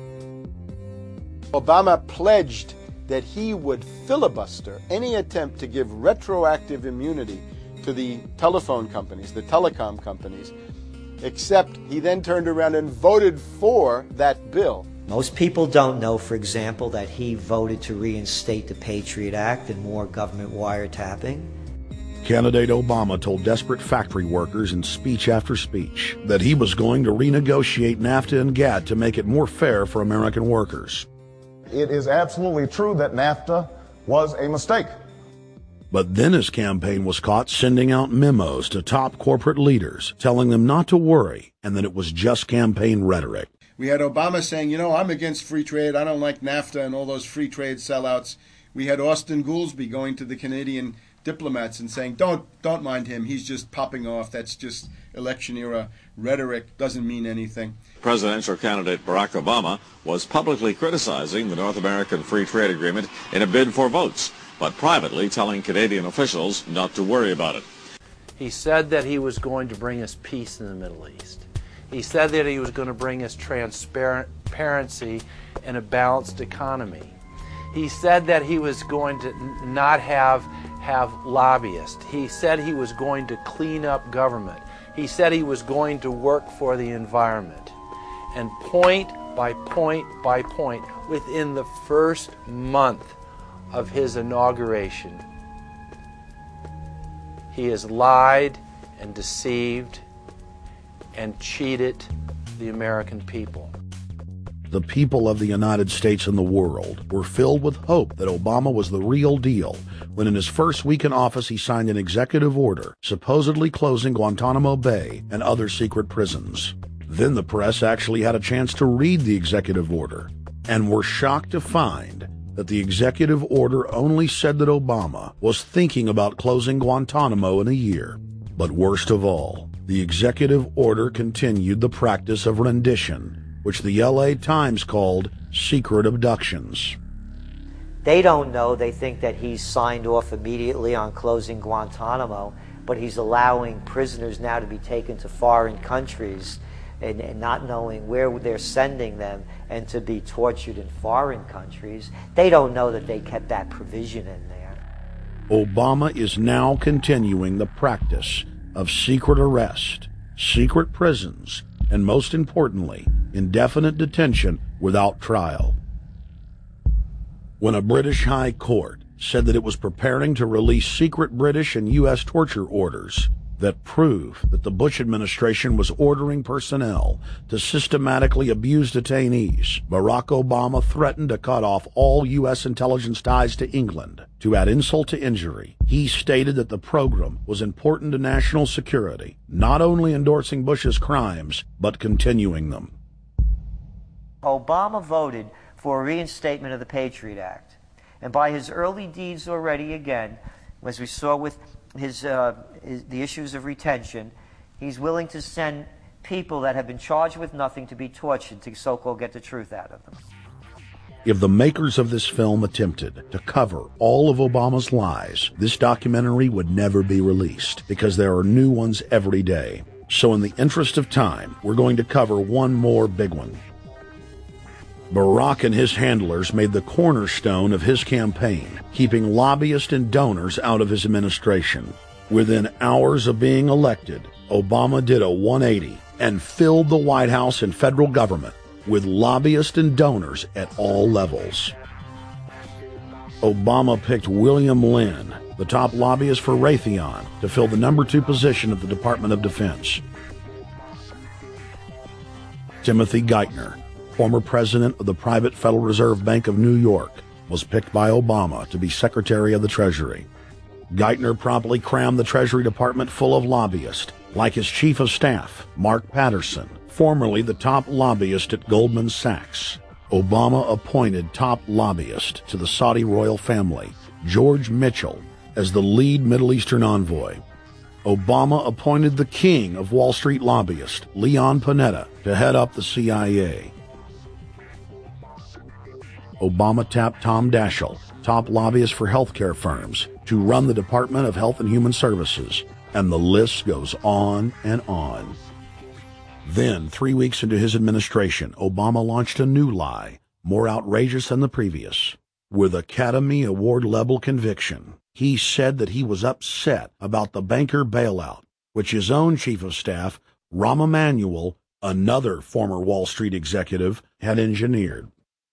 Obama pledged that he would filibuster any attempt to give retroactive immunity to the telephone companies, the telecom companies, except he then turned around and voted for that bill. Most people don't know, for example, that he voted to reinstate the Patriot Act and more government wiretapping. Candidate Obama told desperate factory workers in speech after speech that he was going to renegotiate NAFTA and GATT to make it more fair for American workers. It is absolutely true that NAFTA was a mistake. But then his campaign was caught sending out memos to top corporate leaders, telling them not to worry and that it was just campaign rhetoric. We had Obama saying, you know, I'm against free trade. I don't like NAFTA and all those free trade sellouts. We had Austin Goolsbee going to the Canadian diplomats and saying, don't don't mind him. He's just popping off. That's just election era rhetoric. Doesn't mean anything. Presidential candidate Barack Obama was publicly criticizing the North American Free Trade Agreement in a bid for votes, but privately telling Canadian officials not to worry about it. He said that he was going to bring us peace in the Middle East. He said that he was going to bring us transparency and a balanced economy. He said that he was going to n- not have, have lobbyists. He said he was going to clean up government. He said he was going to work for the environment. And point by point by point, within the first month of his inauguration, he has lied and deceived and cheated the American people. The people of the United States and the world were filled with hope that Obama was the real deal when in his first week in office he signed an executive order supposedly closing Guantanamo Bay and other secret prisons. Then the press actually had a chance to read the executive order and were shocked to find that the executive order only said that Obama was thinking about closing Guantanamo in a year. But worst of all, the executive order continued the practice of rendition, which the L A Times called secret abductions. They don't know. They think that he's signed off immediately on closing Guantanamo, but he's allowing prisoners now to be taken to foreign countries and, and not knowing where they're sending them and to be tortured in foreign countries. They don't know that they kept that provision in there. Obama is now continuing the practice of secret arrest, secret prisons, and most importantly, indefinite detention without trial. When a British High Court said that it was preparing to release secret British and U S torture orders that prove that the Bush administration was ordering personnel to systematically abuse detainees, Barack Obama threatened to cut off all U S intelligence ties to England. To add insult to injury, he stated that the program was important to national security, not only endorsing Bush's crimes, but continuing them. Obama voted for a reinstatement of the Patriot Act. And by his early deeds already, again, as we saw with his, uh, his, the issues of retention, he's willing to send people that have been charged with nothing to be tortured to so-called get the truth out of them. If the makers of this film attempted to cover all of Obama's lies, this documentary would never be released because there are new ones every day. So in the interest of time, we're going to cover one more big one. Barack and his handlers made the cornerstone of his campaign, keeping lobbyists and donors out of his administration. Within hours of being elected, Obama did a one eighty and filled the White House and federal government with lobbyists and donors at all levels. Obama picked William Lynn, the top lobbyist for Raytheon, to fill the number two position at the Department of Defense. Timothy Geithner, former president of the private Federal Reserve Bank of New York, was picked by Obama to be Secretary of the Treasury. Geithner promptly crammed the Treasury Department full of lobbyists, like his chief of staff, Mark Patterson, formerly the top lobbyist at Goldman Sachs. Obama appointed top lobbyist to the Saudi royal family, George Mitchell, as the lead Middle Eastern envoy. Obama appointed the king of Wall Street lobbyists, Leon Panetta, to head up the C I A. Obama tapped Tom Daschle, top lobbyist for healthcare firms, to run the Department of Health and Human Services, and the list goes on and on. Then, three weeks into his administration, Obama launched a new lie, more outrageous than the previous. With Academy Award-level conviction, he said that he was upset about the banker bailout, which his own chief of staff, Rahm Emanuel, another former Wall Street executive, had engineered.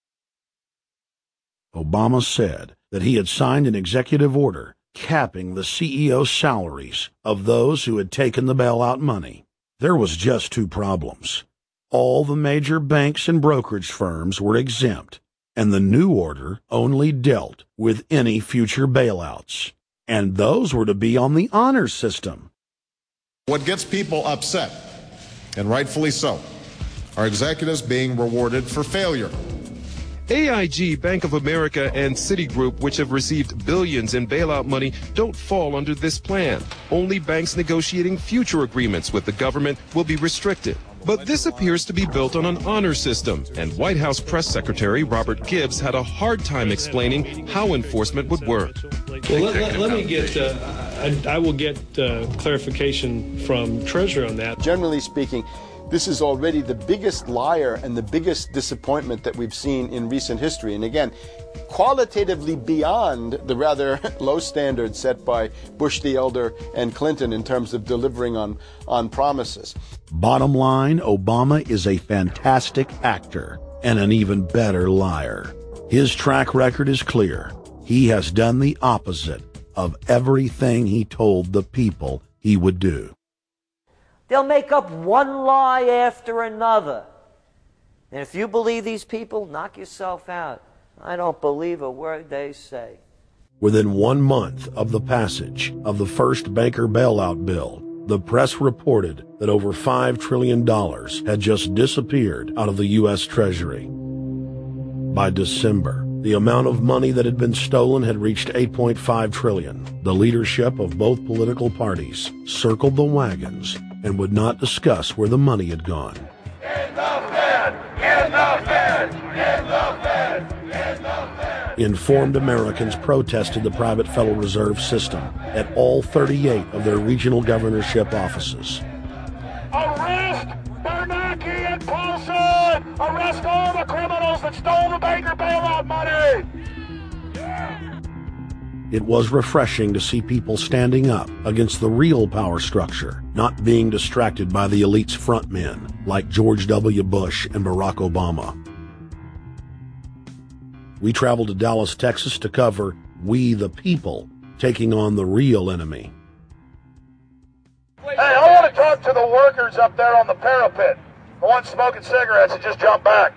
Obama said that he had signed an executive order capping the C E O salaries of those who had taken the bailout money. There was just two problems. All the major banks and brokerage firms were exempt, and the new order only dealt with any future bailouts, and those were to be on the honor system. What gets people upset, and rightfully so, are executives being rewarded for failure. A I G, Bank of America, and Citigroup, which have received billions in bailout money, don't fall under this plan. Only banks negotiating future agreements with the government will be restricted. But this appears to be built on an honor system, and White House Press Secretary Robert Gibbs had a hard time explaining how enforcement would work. Well, let, let, let me get, uh, I, I will get uh, clarification from Treasury on that. Generally speaking, this is already the biggest liar and the biggest disappointment that we've seen in recent history. And again, qualitatively beyond the rather low standards set by Bush the Elder and Clinton in terms of delivering on, on promises. Bottom line, Obama is a fantastic actor and an even better liar. His track record is clear. He has done the opposite of everything he told the people he would do. They'll make up one lie after another. And if you believe these people, knock yourself out. I don't believe a word they say. Within one month of the passage of the first banker bailout bill, the press reported that over five trillion dollars had just disappeared out of the U S Treasury. By December, the amount of money that had been stolen had reached eight point five trillion dollars. The leadership of both political parties circled the wagons and would not discuss where the money had gone. In the Fed! In the Fed! In the Fed! In the Fed! Informed Americans protested the private Federal Reserve System at all thirty-eight of their regional governorship offices. Arrest Bernanke and Paulson! Arrest all the criminals that stole the banker bailout money! It was refreshing to see people standing up against the real power structure, not being distracted by the elite's frontmen like George W. Bush and Barack Obama. We traveled to Dallas, Texas to cover We the People taking on the real enemy. Hey, I want to talk to the workers up there on the parapet. The ones smoking cigarettes that just jumped back.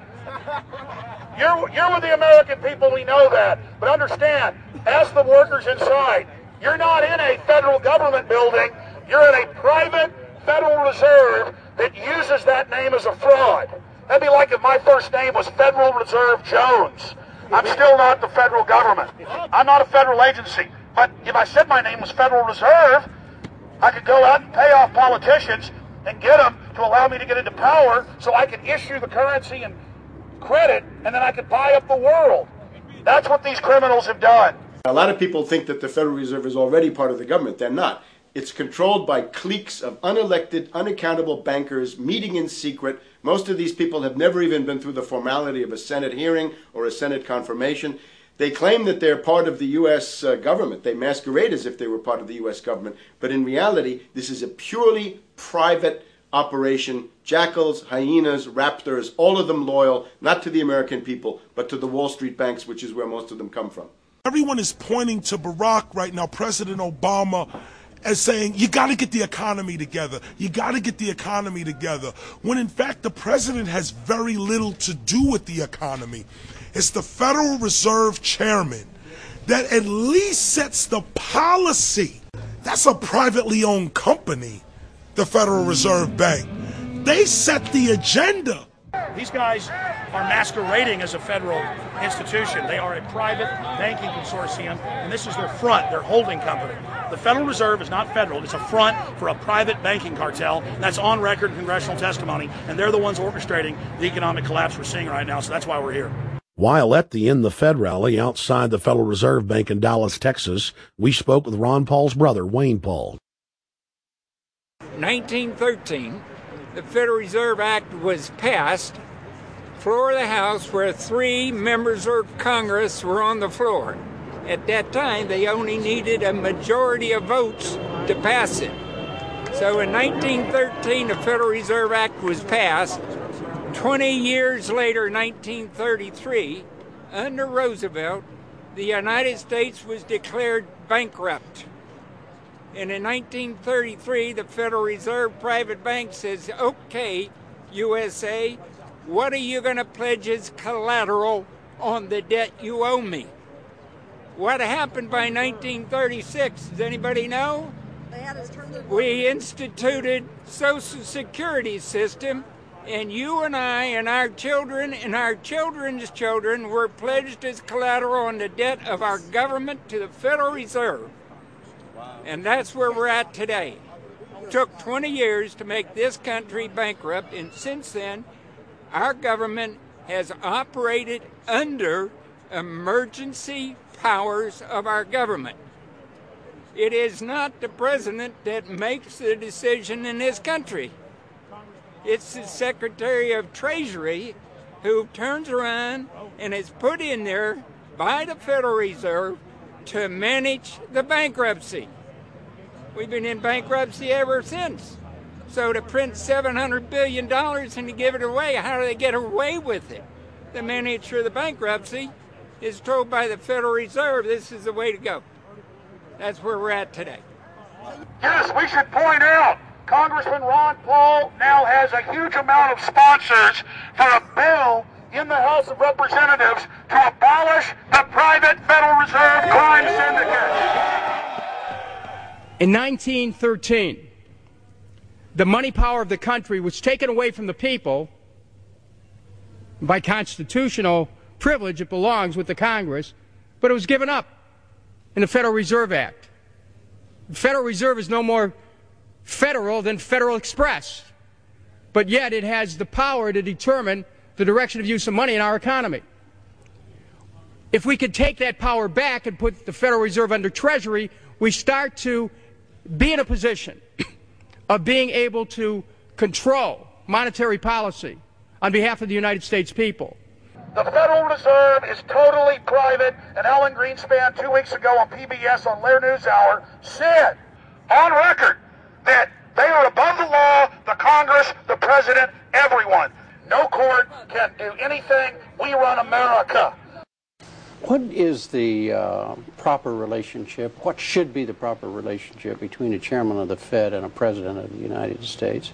You're, you're with the American people, we know that. But understand, ask the workers inside. You're not in a federal government building. You're in a private Federal Reserve that uses that name as a fraud. That'd be like if my first name was Federal Reserve Jones. I'm still not the federal government. I'm not a federal agency. But if I said my name was Federal Reserve, I could go out and pay off politicians and get them to allow me to get into power so I could issue the currency and credit, and then I could buy up the world. That's what these criminals have done. A lot of people think that the Federal Reserve is already part of the government. They're not. It's controlled by cliques of unelected, unaccountable bankers meeting in secret. Most of these people have never even been through the formality of a Senate hearing or a Senate confirmation. They claim that they're part of the U S uh, government. They masquerade as if they were part of the U S government. But in reality, this is a purely private operation. Jackals, hyenas, raptors, all of them loyal, not to the American people, but to the Wall Street banks, which is where most of them come from. Everyone is pointing to Barack right now, President Obama, as saying, you got to get the economy together. You got to get the economy together. When in fact, the president has very little to do with the economy. It's the Federal Reserve chairman that at least sets the policy. That's a privately owned company, the Federal Reserve Bank. They set the agenda. These guys are masquerading as a federal institution. They are a private banking consortium, and this is their front, their holding company. The Federal Reserve is not federal. It's a front for a private banking cartel. That's on record in congressional testimony, and they're the ones orchestrating the economic collapse we're seeing right now, so that's why we're here. While at the End the Fed rally outside the Federal Reserve Bank in Dallas, Texas, we spoke with Ron Paul's brother, Wayne Paul. nineteen thirteen, the Federal Reserve Act was passed, floor of the House, where three members of Congress were on the floor. At that time, they only needed a majority of votes to pass it. So in nineteen thirteen, the Federal Reserve Act was passed. twenty years later, nineteen thirty-three, under Roosevelt, the United States was declared bankrupt. And in nineteen thirty-three, the Federal Reserve private bank says, okay, U S A, what are you going to pledge as collateral on the debt you owe me? What happened by nineteen thirty-six? Does anybody know? We instituted Social Security system, and you and I and our children and our children's children were pledged as collateral on the debt of our government to the Federal Reserve. And that's where we're at today. It took twenty years to make this country bankrupt, and since then, our government has operated under emergency powers of our government. It is not the president that makes the decision in this country. It's the Secretary of Treasury who turns around and is put in there by the Federal Reserve to manage the bankruptcy. We've been in bankruptcy ever since. So to print seven hundred billion dollars and to give it away, how do they get away with it? The manager of the bankruptcy is told by the Federal Reserve this is the way to go. That's where we're at today. Yes, we should point out, Congressman Ron Paul now has a huge amount of sponsors for a bill in the House of Representatives to abolish the private Federal Reserve crime syndicate. In nineteen thirteen, the money power of the country was taken away from the people. By constitutional privilege, it belongs with the Congress, but it was given up in the Federal Reserve Act. The Federal Reserve is no more federal than Federal Express, but yet it has the power to determine the direction of use of money in our economy. If we could take that power back and put the Federal Reserve under Treasury, we start to be in a position of being able to control monetary policy on behalf of the United States people. The Federal Reserve is totally private, and Alan Greenspan two weeks ago on P B S on Lair News Hour said on record that they are above the law, the Congress, the President, everyone. No court can do anything. We run America. What is the uh, proper relationship, what should be the proper relationship between a chairman of the Fed and a president of the United States?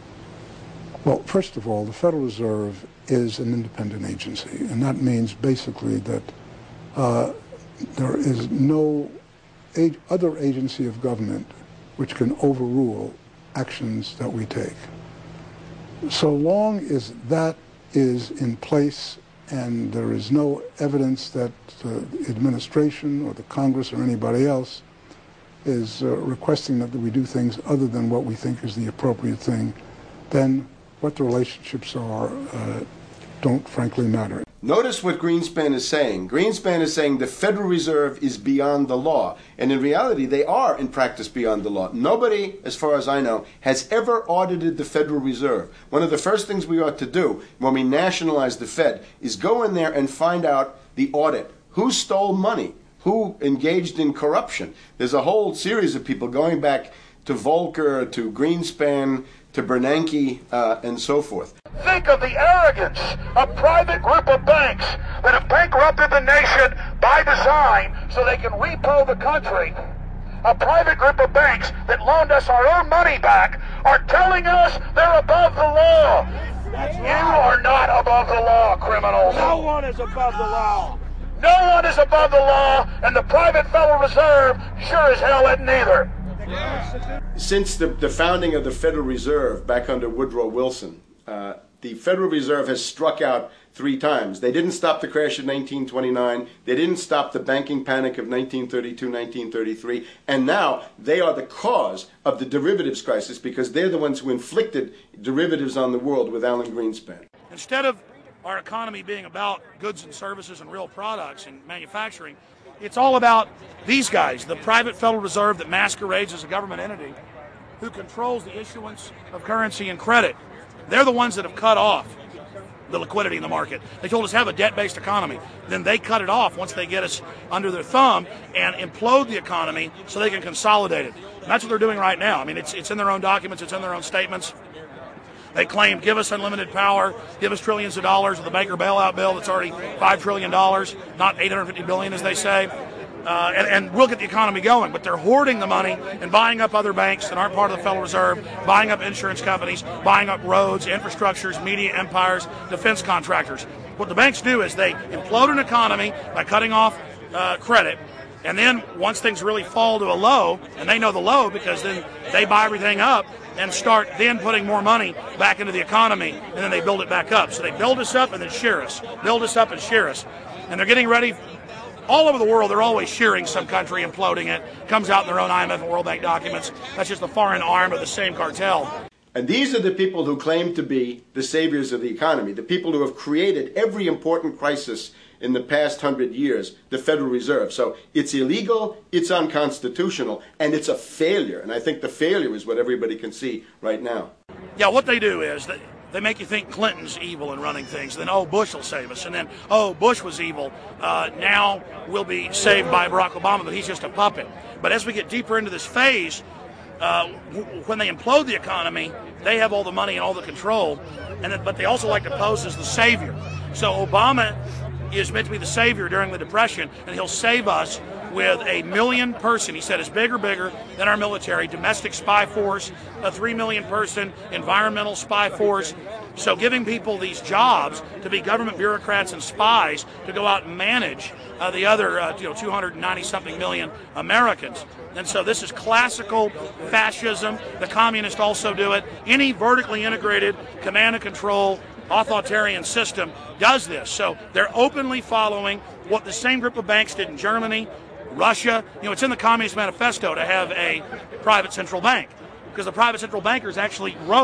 Well, first of all, the Federal Reserve is an independent agency, and that means basically that uh, there is no ag- other agency of government which can overrule actions that we take. So long as that is in place and there is no evidence that the administration or the Congress or anybody else is uh, requesting that we do things other than what we think is the appropriate thing, then what the relationships are uh, don't frankly matter. Notice what Greenspan is saying. Greenspan is saying the Federal Reserve is beyond the law. And in reality, they are in practice beyond the law. Nobody, as far as I know, has ever audited the Federal Reserve. One of the first things we ought to do when we nationalize the Fed is go in there and find out the audit. Who stole money? Who engaged in corruption? There's a whole series of people going back to Volcker, to Greenspan, to Bernanke, uh, and so forth. Think of the arrogance of private group of banks that have bankrupted the nation by design so they can repo the country. A private group of banks that loaned us our own money back are telling us they're above the law. You are not above the law, criminals. No one is above the law. No one is above the law, and the private Federal Reserve sure as hell isn't either. Since the, the founding of the Federal Reserve back under Woodrow Wilson, uh, the Federal Reserve has struck out three times. They didn't stop the crash of nineteen twenty-nine. They didn't stop the banking panic of nineteen thirty-two, nineteen thirty-three. And now they are the cause of the derivatives crisis because they're the ones who inflicted derivatives on the world with Alan Greenspan. Instead of our economy being about goods and services and real products and manufacturing, it's all about these guys, the private Federal Reserve that masquerades as a government entity who controls the issuance of currency and credit. They're the ones that have cut off the liquidity in the market. They told us have a debt-based economy. Then they cut it off once they get us under their thumb and implode the economy so they can consolidate it. And that's what they're doing right now. I mean, it's, it's in their own documents. It's in their own statements. They claim, give us unlimited power, give us trillions of dollars of the Baker bailout bill that's already five trillion dollars, not eight hundred fifty billion dollars as they say. Uh, and, and we'll get the economy going. But they're hoarding the money and buying up other banks that aren't part of the Federal Reserve, buying up insurance companies, buying up roads, infrastructures, media empires, defense contractors. What the banks do is they implode an economy by cutting off uh, credit. And then once things really fall to a low, and they know the low because then they buy everything up and start then putting more money back into the economy, and then they build it back up. So they build us up and then shear us, build us up and shear us. And they're getting ready. All over the world, they're always shearing some country, imploding it. Comes out in their own I M F and World Bank documents. That's just the foreign arm of the same cartel. And these are the people who claim to be the saviors of the economy, the people who have created every important crisis in the past hundred years, the Federal Reserve. So it's illegal, it's unconstitutional, and it's a failure. And I think the failure is what everybody can see right now. Yeah, what they do is they, they make you think Clinton's evil in running things. Then, oh, Bush will save us. And then, oh, Bush was evil. Uh, now we'll be saved by Barack Obama, but he's just a puppet. But as we get deeper into this phase, uh, w- when they implode the economy, they have all the money and all the control. And then, but they also like to pose as the savior. So Obama is meant to be the savior during the Depression, and he'll save us with a million person, he said, is bigger, bigger than our military, domestic spy force, a three million person environmental spy force. So giving people these jobs to be government bureaucrats and spies to go out and manage uh, the other uh, you know, two hundred ninety something million Americans. And so this is classical fascism. The communists also do it. Any vertically integrated command and control authoritarian system does this. So they're openly following what the same group of banks did in Germany, Russia. You know, it's in the Communist Manifesto to have a private central bank because the private central bankers actually wrote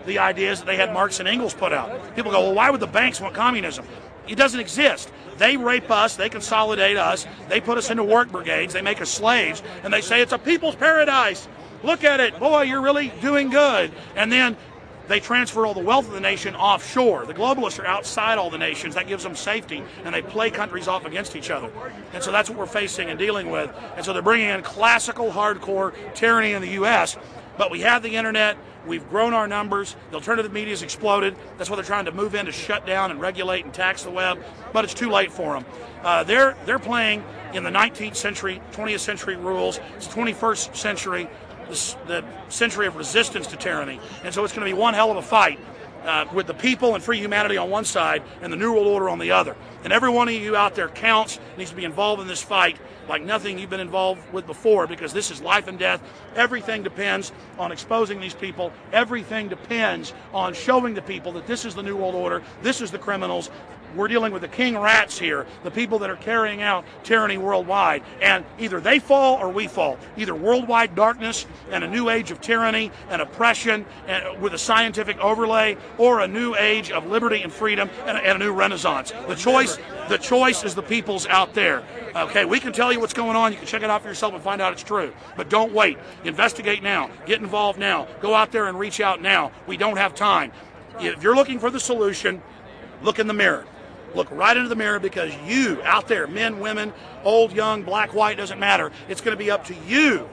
the ideas that they had Marx and Engels put out. People go, well, why would the banks want communism? It doesn't exist. They rape us, they consolidate us, they put us into work brigades, they make us slaves, and they say it's a people's paradise. Look at it, boy, you're really doing good. And then they transfer all the wealth of the nation offshore. The globalists are outside all the nations. That gives them safety, and they play countries off against each other. And so that's what we're facing and dealing with. And so they're bringing in classical, hardcore tyranny in the U S, but we have the internet. We've grown our numbers. The alternative media has exploded. That's what they're trying to move in to shut down and regulate and tax the web, but it's too late for them. Uh, they're, they're playing in the nineteenth century, twentieth century rules. It's the twenty-first century, the, the century of resistance to tyranny. And so it's going to be one hell of a fight uh, with the people and free humanity on one side and the New World Order on the other. And every one of you out there counts, needs to be involved in this fight like nothing you've been involved with before, because this is life and death. Everything depends on exposing these people. Everything depends on showing the people that this is the New World Order, this is the criminals. We're dealing with the king rats here, the people that are carrying out tyranny worldwide. And either they fall or we fall. Either worldwide darkness and a new age of tyranny and oppression and with a scientific overlay, or a new age of liberty and freedom and a, and a new renaissance. The choice, the choice is the people's out there. Okay, we can tell you what's going on. You can check it out for yourself and find out it's true. But don't wait. Investigate now. Get involved now. Go out there and reach out now. We don't have time. If you're looking for the solution, look in the mirror. Look right into the mirror, because you out there, men, women, old, young, black, white, doesn't matter. It's going to be up to you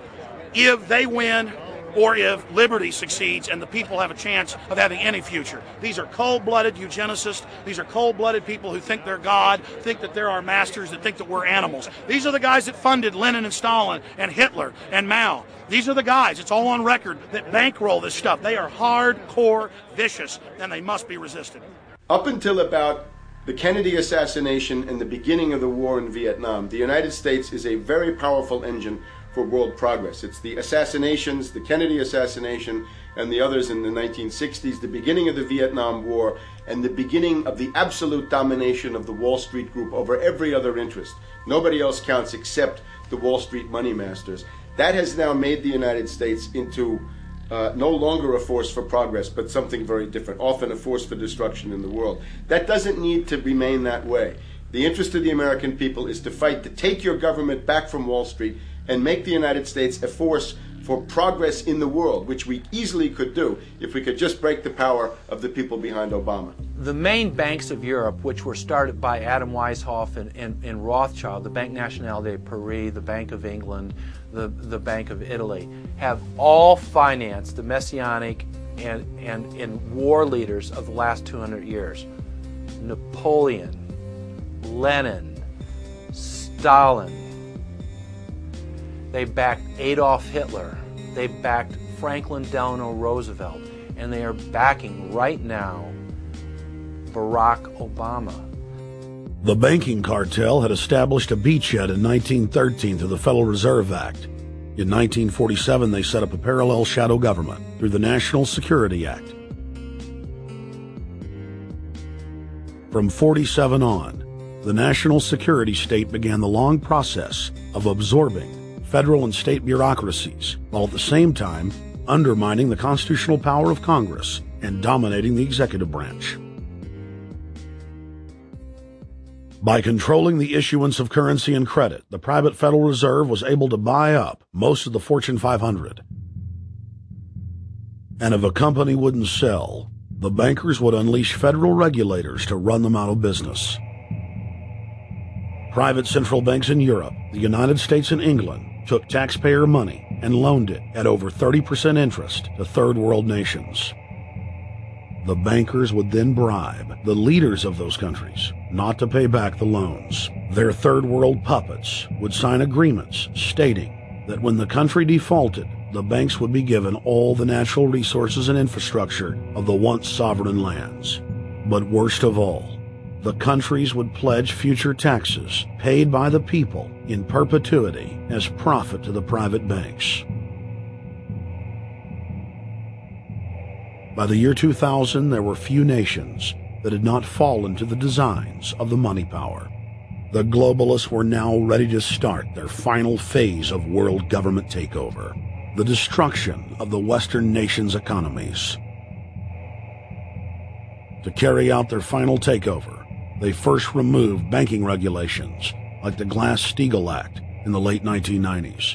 if they win or if liberty succeeds and the people have a chance of having any future. These are cold-blooded eugenicists. These are cold-blooded people who think they're God, think that they're our masters, that think that we're animals. These are the guys that funded Lenin and Stalin and Hitler and Mao. These are the guys, it's all on record, that bankroll this stuff. They are hardcore vicious, and they must be resisted. Up until about the Kennedy assassination and the beginning of the war in Vietnam, the United States is a very powerful engine for world progress. It's the assassinations, the Kennedy assassination, and the others in the nineteen sixties, the beginning of the Vietnam War, and the beginning of the absolute domination of the Wall Street Group over every other interest. Nobody else counts except the Wall Street money masters. That has now made the United States into Uh, no longer a force for progress, but something very different, often a force for destruction in the world. That doesn't need to remain that way. The interest of the American people is to fight to take your government back from Wall Street and make the United States a force for progress in the world, which we easily could do if we could just break the power of the people behind Obama. The main banks of Europe, which were started by Adam Weishaupt and, and, and Rothschild, the Banque Nationale de Paris, the Bank of England, the, the Bank of Italy, have all financed the messianic and, and, and war leaders of the last two hundred years. Napoleon, Lenin, Stalin. They backed Adolf Hitler. They backed Franklin Delano Roosevelt. And they are backing right now Barack Obama. The banking cartel had established a beachhead in nineteen thirteen through the Federal Reserve Act. In nineteen forty-seven, they set up a parallel shadow government through the National Security Act. From forty-seven on, the national security state began the long process of absorbing federal and state bureaucracies, while at the same time undermining the constitutional power of Congress and dominating the executive branch. By controlling the issuance of currency and credit, the private Federal Reserve was able to buy up most of the Fortune five hundred. And if a company wouldn't sell, the bankers would unleash federal regulators to run them out of business. Private central banks in Europe, the United States, and England took taxpayer money and loaned it at over thirty percent interest to third world nations. The bankers would then bribe the leaders of those countries not to pay back the loans. Their third world puppets would sign agreements stating that when the country defaulted, the banks would be given all the natural resources and infrastructure of the once sovereign lands. But worst of all, the countries would pledge future taxes paid by the people in perpetuity as profit to the private banks. By the year two thousand, there were few nations that had not fallen to the designs of the money power. The globalists were now ready to start their final phase of world government takeover, the destruction of the Western nations' economies. To carry out their final takeover, they first removed banking regulations like the Glass-Steagall Act in the late nineteen nineties.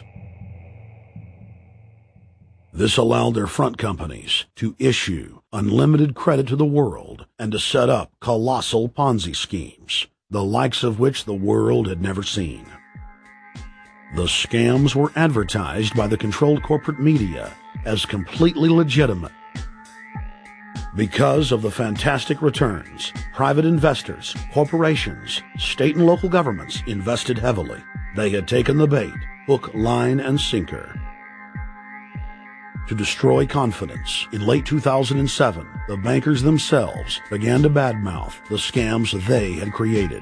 This allowed their front companies to issue unlimited credit to the world and to set up colossal Ponzi schemes, the likes of which the world had never seen. The scams were advertised by the controlled corporate media as completely legitimate. Because of the fantastic returns, private investors, corporations, state and local governments invested heavily. They had taken the bait, hook, line, and sinker. To destroy confidence, in late two thousand seven, the bankers themselves began to badmouth the scams they had created.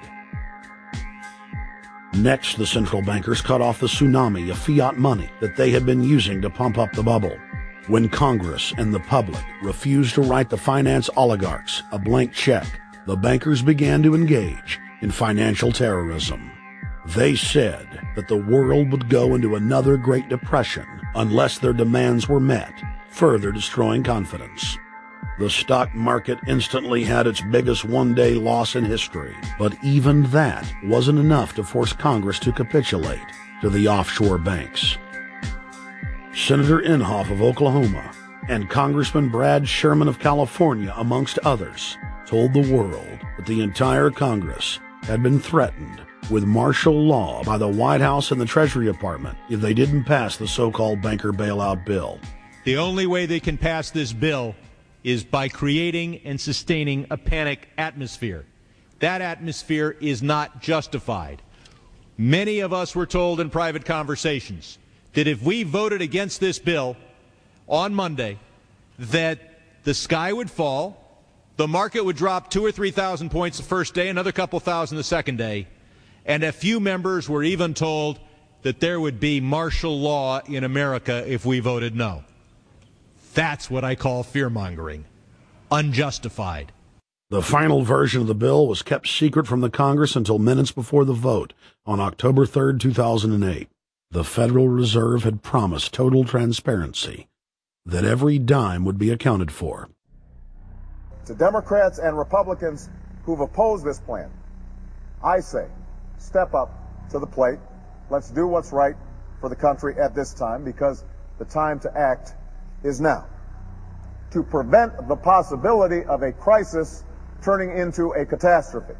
Next, the central bankers cut off the tsunami of fiat money that they had been using to pump up the bubble. When Congress and the public refused to write the finance oligarchs a blank check, the bankers began to engage in financial terrorism. They said that the world would go into another Great Depression unless their demands were met, further destroying confidence. The stock market instantly had its biggest one-day loss in history, but even that wasn't enough to force Congress to capitulate to the offshore banks. Senator Inhofe of Oklahoma and Congressman Brad Sherman of California, amongst others, told the world that the entire Congress had been threatened with martial law by the White House and the Treasury Department if they didn't pass the so-called banker bailout bill. The only way they can pass this bill is by creating and sustaining a panic atmosphere. That atmosphere is not justified. Many of us were told in private conversations that if we voted against this bill on Monday, that the sky would fall, the market would drop two or three thousand points the first day, another couple thousand the second day, and a few members were even told that there would be martial law in America if we voted no. That's what I call fear-mongering. Unjustified. The final version of the bill was kept secret from the Congress until minutes before the vote on October third, two thousand eight. The Federal Reserve had promised total transparency, that every dime would be accounted for. To Democrats and Republicans who've opposed this plan, I say, step up to the plate. Let's do what's right for the country at this time, because the time to act is now. To prevent the possibility of a crisis turning into a catastrophe.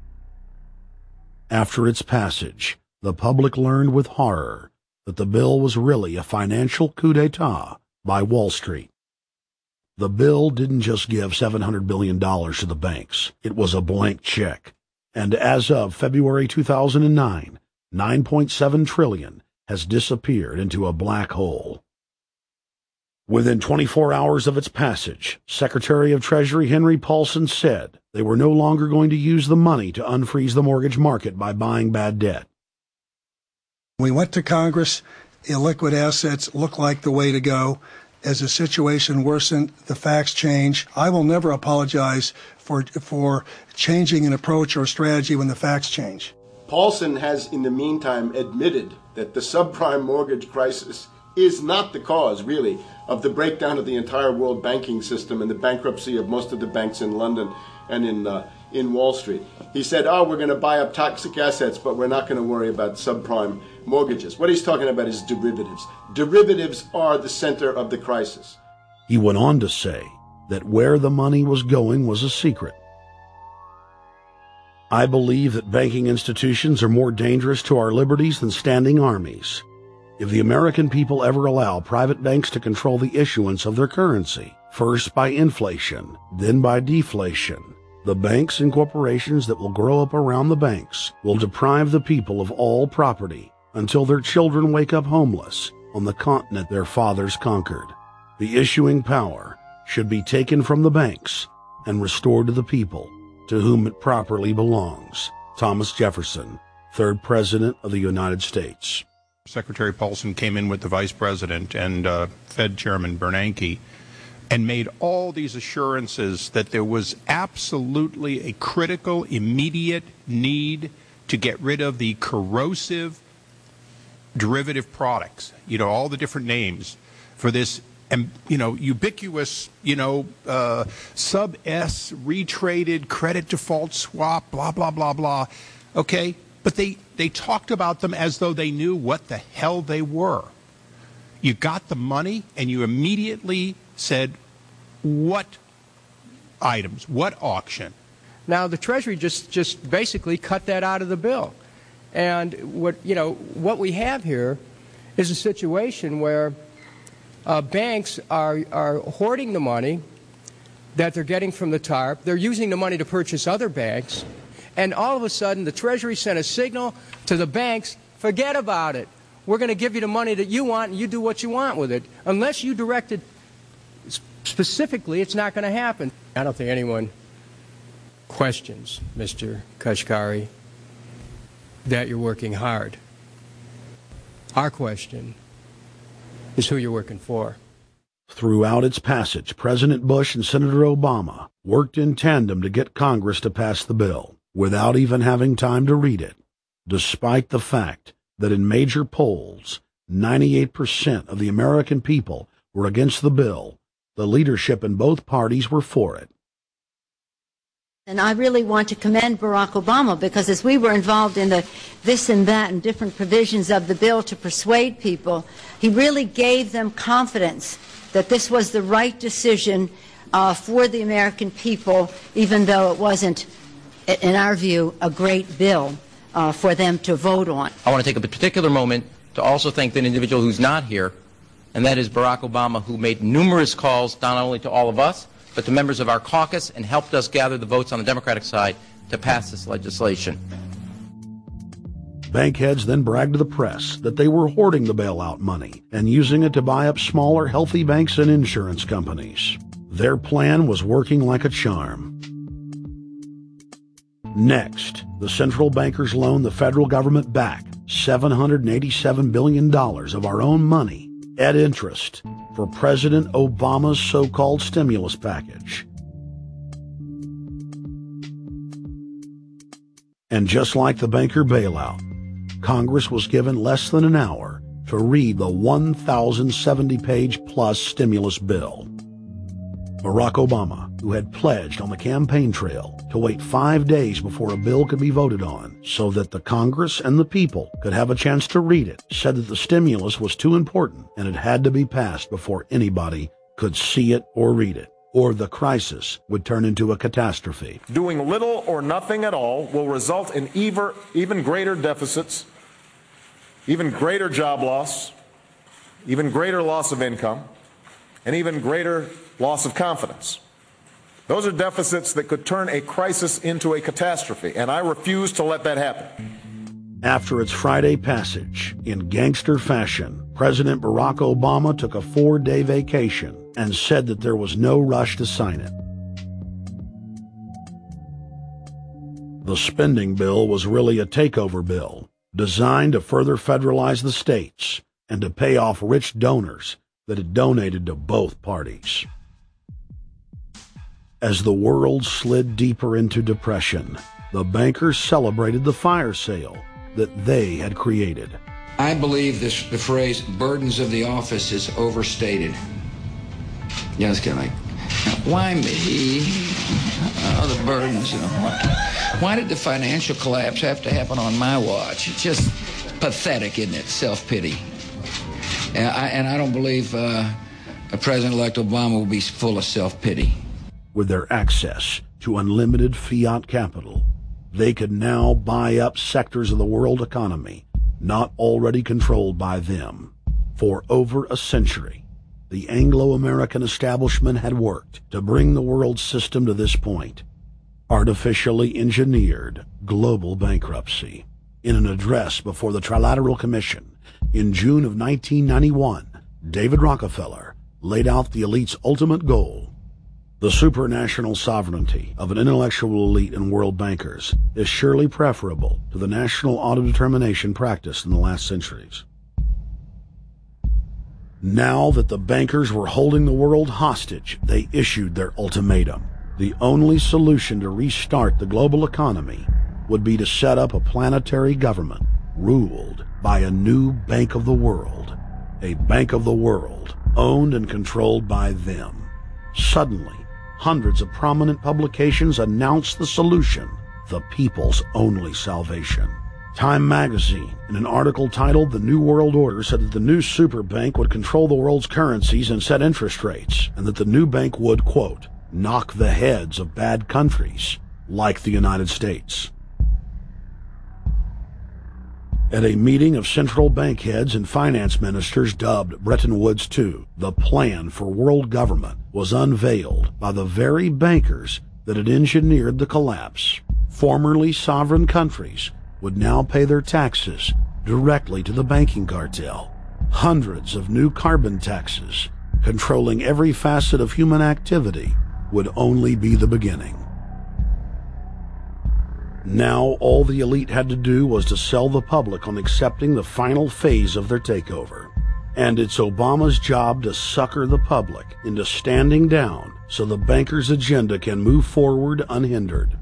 After its passage, the public learned with horror that the bill was really a financial coup d'etat by Wall Street. The bill didn't just give seven hundred billion dollars to the banks. It was a blank check. And as of February two thousand nine, nine point seven trillion dollars has disappeared into a black hole. Within twenty-four hours of its passage, Secretary of Treasury Henry Paulson said they were no longer going to use the money to unfreeze the mortgage market by buying bad debt. We went to Congress. Illiquid assets look like the way to go. As the situation worsened, the facts change. I will never apologize for for changing an approach or strategy when the facts change. Paulson has, in the meantime, admitted that the subprime mortgage crisis is not the cause, really, of the breakdown of the entire world banking system and the bankruptcy of most of the banks in London and in uh, in Wall Street. He said, oh, we're going to buy up toxic assets, but we're not going to worry about subprime mortgages. What he's talking about is derivatives. Derivatives are the center of the crisis. He went on to say that where the money was going was a secret. I believe that banking institutions are more dangerous to our liberties than standing armies. If the American people ever allow private banks to control the issuance of their currency, first by inflation, then by deflation, the banks and corporations that will grow up around the banks will deprive the people of all property until their children wake up homeless on the continent their fathers conquered. The issuing power should be taken from the banks and restored to the people, to whom it properly belongs. Thomas Jefferson, third President of the United States. Secretary Paulson came in with the Vice President and uh, Fed Chairman Bernanke and made all these assurances that there was absolutely a critical, immediate need to get rid of the corrosive derivative products, you know, all the different names for this and, you know, ubiquitous, you know, uh, sub-S, retraded, credit default swap, blah, blah, blah, blah. Okay? But they, they talked about them as though they knew what the hell they were. You got the money, and you immediately said, what items, what auction? Now, the Treasury just, just basically cut that out of the bill. And what, you know, what we have here is a situation where uh, banks are, are hoarding the money that they're getting from the TARP. They're using the money to purchase other banks. And all of a sudden, the Treasury sent a signal to the banks, forget about it. We're going to give you the money that you want, and you do what you want with it. Unless you direct it specifically, it's not going to happen. I don't think anyone questions, Mister Kashkari, that you're working hard. Our question is who you're working for. Throughout its passage, President Bush and Senator Obama worked in tandem to get Congress to pass the bill without even having time to read it, despite the fact that in major polls, ninety-eight percent of the American people were against the bill. The leadership in both parties were for it. And I really want to commend Barack Obama, because as we were involved in the this and that and different provisions of the bill to persuade people, he really gave them confidence that this was the right decision uh, for the American people, even though it wasn't, in our view, a great bill uh, for them to vote on. I want to take a particular moment to also thank an individual who's not here, and that is Barack Obama, who made numerous calls not only to all of us, but to members of our caucus, and helped us gather the votes on the Democratic side to pass this legislation. Bankheads then bragged to the press that they were hoarding the bailout money and using it to buy up smaller, healthy banks and insurance companies. Their plan was working like a charm. Next, the central bankers loaned the federal government back seven hundred eighty-seven billion dollars of our own money at interest for President Obama's so-called stimulus package. And just like the banker bailout, Congress was given less than an hour to read the one thousand seventy page plus stimulus bill. Barack Obama, who had pledged on the campaign trail to wait five days before a bill could be voted on so that the Congress and the people could have a chance to read it, said that the stimulus was too important and it had to be passed before anybody could see it or read it, or the crisis would turn into a catastrophe. Doing little or nothing at all will result in even, even greater deficits, even greater job loss, even greater loss of income, and even greater loss of confidence. Those are deficits that could turn a crisis into a catastrophe, and I refuse to let that happen. After its Friday passage, in gangster fashion, President Barack Obama took a four-day vacation and said that there was no rush to sign it. The spending bill was really a takeover bill, designed to further federalize the states and to pay off rich donors that had donated to both parties. As the world slid deeper into depression, the bankers celebrated the fire sale that they had created. I believe this, the phrase burdens of the office is overstated. Yeah, it's kind of like, why me? Oh, the burdens, you know. Why, why did the financial collapse have to happen on my watch? It's just pathetic, isn't it? Self-pity. And I, and I don't believe uh, President-elect Obama will be full of self-pity. With their access to unlimited fiat capital, they could now buy up sectors of the world economy not already controlled by them. For over a century, the Anglo-American establishment had worked to bring the world system to this point. Artificially engineered global bankruptcy. In an address before the Trilateral Commission in June of nineteen ninety-one, David Rockefeller laid out the elite's ultimate goal. The supranational sovereignty of an intellectual elite and world bankers is surely preferable to the national autodetermination practiced in the last centuries. Now that the bankers were holding the world hostage, they issued their ultimatum. The only solution to restart the global economy would be to set up a planetary government ruled by a new Bank of the World, a Bank of the World owned and controlled by them. Suddenly, hundreds of prominent publications announced the solution, the people's only salvation. Time magazine, in an article titled The New World Order, said that the new super bank would control the world's currencies and set interest rates, and that the new bank would, quote, knock the heads of bad countries like the United States. At a meeting of central bank heads and finance ministers dubbed Bretton Woods two, the plan for world government was unveiled by the very bankers that had engineered the collapse. Formerly sovereign countries would now pay their taxes directly to the banking cartel. Hundreds of new carbon taxes, controlling every facet of human activity, would only be the beginning. Now all the elite had to do was to sell the public on accepting the final phase of their takeover. And it's Obama's job to sucker the public into standing down so the bankers' agenda can move forward unhindered.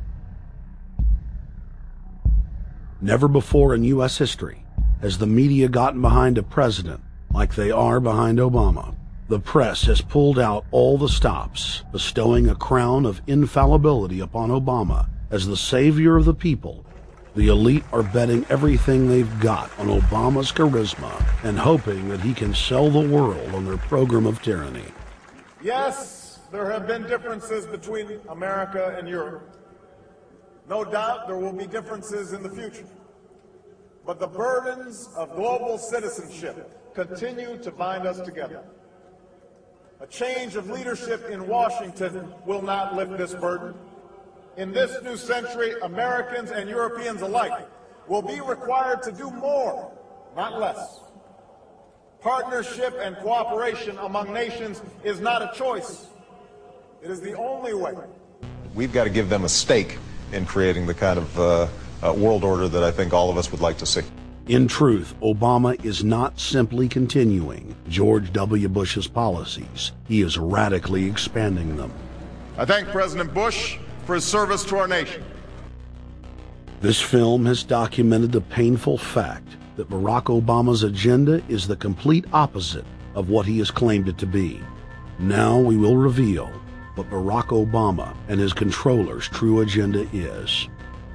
Never before in U S history has the media gotten behind a president like they are behind Obama. The press has pulled out all the stops, bestowing a crown of infallibility upon Obama as the savior of the people. The elite are betting everything they've got on Obama's charisma and hoping that he can sell the world on their program of tyranny. Yes, there have been differences between America and Europe. No doubt there will be differences in the future. But the burdens of global citizenship continue to bind us together. A change of leadership in Washington will not lift this burden. In this new century, Americans and Europeans alike will be required to do more, not less. Partnership and cooperation among nations is not a choice. It is the only way. We've got to give them a stake in creating the kind of uh, uh, world order that I think all of us would like to see. In truth, Obama is not simply continuing George W. Bush's policies. He is radically expanding them. I thank President Bush for his service to our nation. This film has documented the painful fact that Barack Obama's agenda is the complete opposite of what he has claimed it to be. Now we will reveal what Barack Obama and his controllers' true agenda is.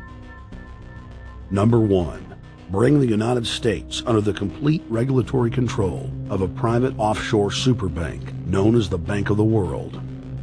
Number one, bring the United States under the complete regulatory control of a private offshore superbank known as the Bank of the World.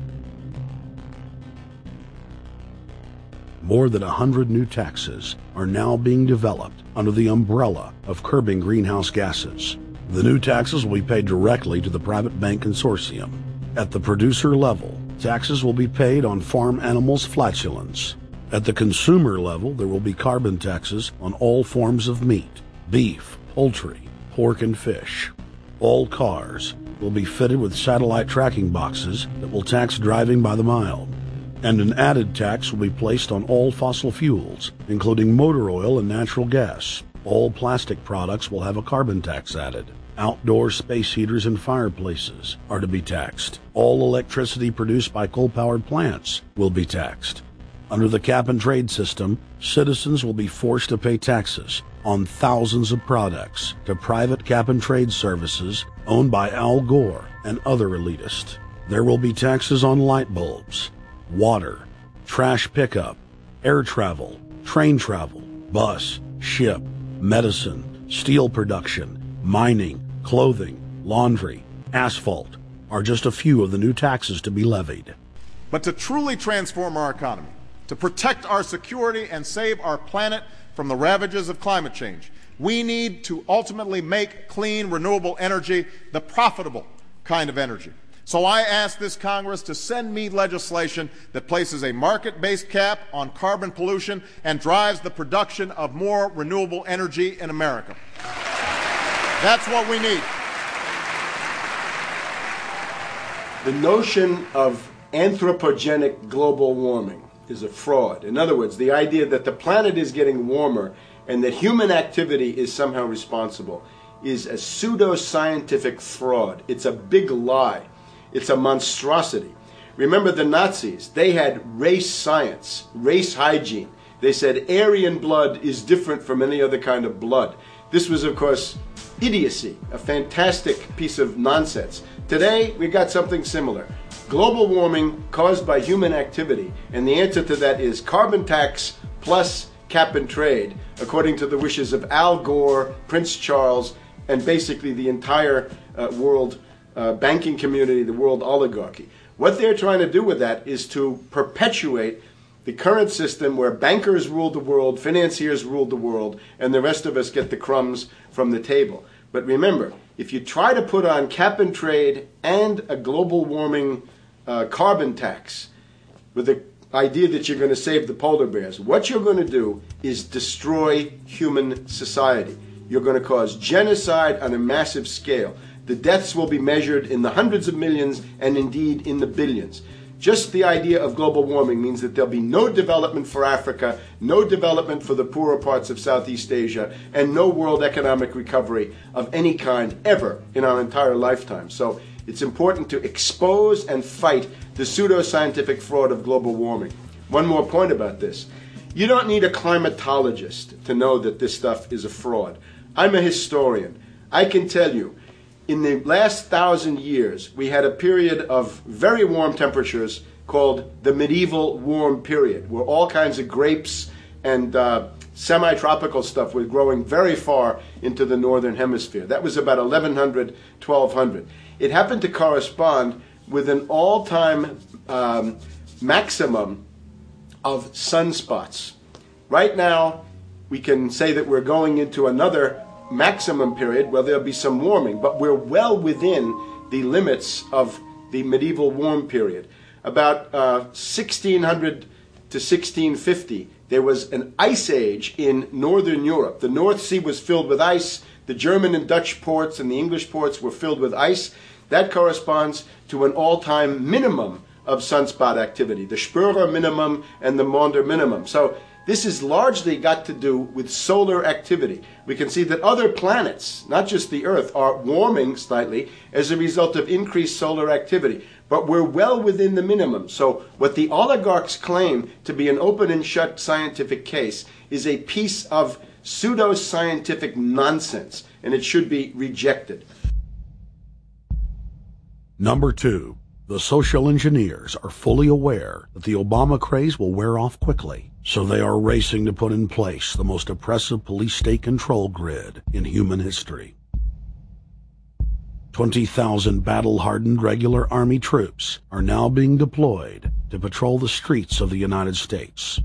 More than a hundred new taxes are now being developed under the umbrella of curbing greenhouse gases. The new taxes will be paid directly to the private bank consortium. At the producer level, taxes will be paid on farm animals' flatulence. At the consumer level, there will be carbon taxes on all forms of meat, beef, poultry, pork, and fish. All cars will be fitted with satellite tracking boxes that will tax driving by the mile. And an added tax will be placed on all fossil fuels, including motor oil and natural gas. All plastic products will have a carbon tax added. Outdoor space heaters and fireplaces are to be taxed. All electricity produced by coal-powered plants will be taxed. Under the cap-and-trade system, citizens will be forced to pay taxes on thousands of products to private cap-and-trade services owned by Al Gore and other elitists. There will be taxes on light bulbs, water, trash pickup, air travel, train travel, bus, ship, medicine, steel production, mining, clothing, laundry, asphalt are just a few of the new taxes to be levied. But to truly transform our economy, to protect our security and save our planet from the ravages of climate change, we need to ultimately make clean, renewable energy the profitable kind of energy. So I ask this Congress to send me legislation that places a market-based cap on carbon pollution and drives the production of more renewable energy in America. That's what we need. The notion of anthropogenic global warming is a fraud. In other words, the idea that the planet is getting warmer and that human activity is somehow responsible is a pseudo-scientific fraud. It's a big lie. It's a monstrosity. Remember the Nazis, they had race science, race hygiene. They said Aryan blood is different from any other kind of blood. This was, of course, idiocy, a fantastic piece of nonsense. Today, we got something similar. Global warming caused by human activity, and the answer to that is carbon tax plus cap and trade, according to the wishes of Al Gore, Prince Charles, and basically the entire uh, world uh, banking community, the world oligarchy. What they're trying to do with that is to perpetuate the current system where bankers rule the world, financiers rule the world, and the rest of us get the crumbs from the table. But remember, if you try to put on cap and trade and a global warming uh, carbon tax with the idea that you're going to save the polar bears, what you're going to do is destroy human society. You're going to cause genocide on a massive scale. The deaths will be measured in the hundreds of millions and indeed in the billions. Just the idea of global warming means that there'll be no development for Africa, no development for the poorer parts of Southeast Asia, and no world economic recovery of any kind ever in our entire lifetime. So it's important to expose and fight the pseudoscientific fraud of global warming. One more point about this. You don't need a climatologist to know that this stuff is a fraud. I'm a historian. I can tell you, in the last thousand years, we had a period of very warm temperatures called the medieval warm period, where all kinds of grapes and uh, semi-tropical stuff was growing very far into the northern hemisphere. That was about eleven hundred, twelve hundred. It happened to correspond with an all-time um, maximum of sunspots. Right now, we can say that we're going into another maximum period where there'll be some warming, but we're well within the limits of the medieval warm period. About uh, sixteen hundred to sixteen fifty, there was an ice age in northern Europe. The North Sea was filled with ice. The German and Dutch ports and the English ports were filled with ice. That corresponds to an all-time minimum of sunspot activity, the Spörer minimum and the Maunder minimum. So this has largely got to do with solar activity. We can see that other planets, not just the Earth, are warming slightly as a result of increased solar activity. But we're well within the minimum. So what the oligarchs claim to be an open and shut scientific case is a piece of pseudo-scientific nonsense, and it should be rejected. Number two, the social engineers are fully aware that the Obama craze will wear off quickly, so they are racing to put in place the most oppressive police state control grid in human history. twenty thousand battle-hardened regular Army troops are now being deployed to patrol the streets of the United States.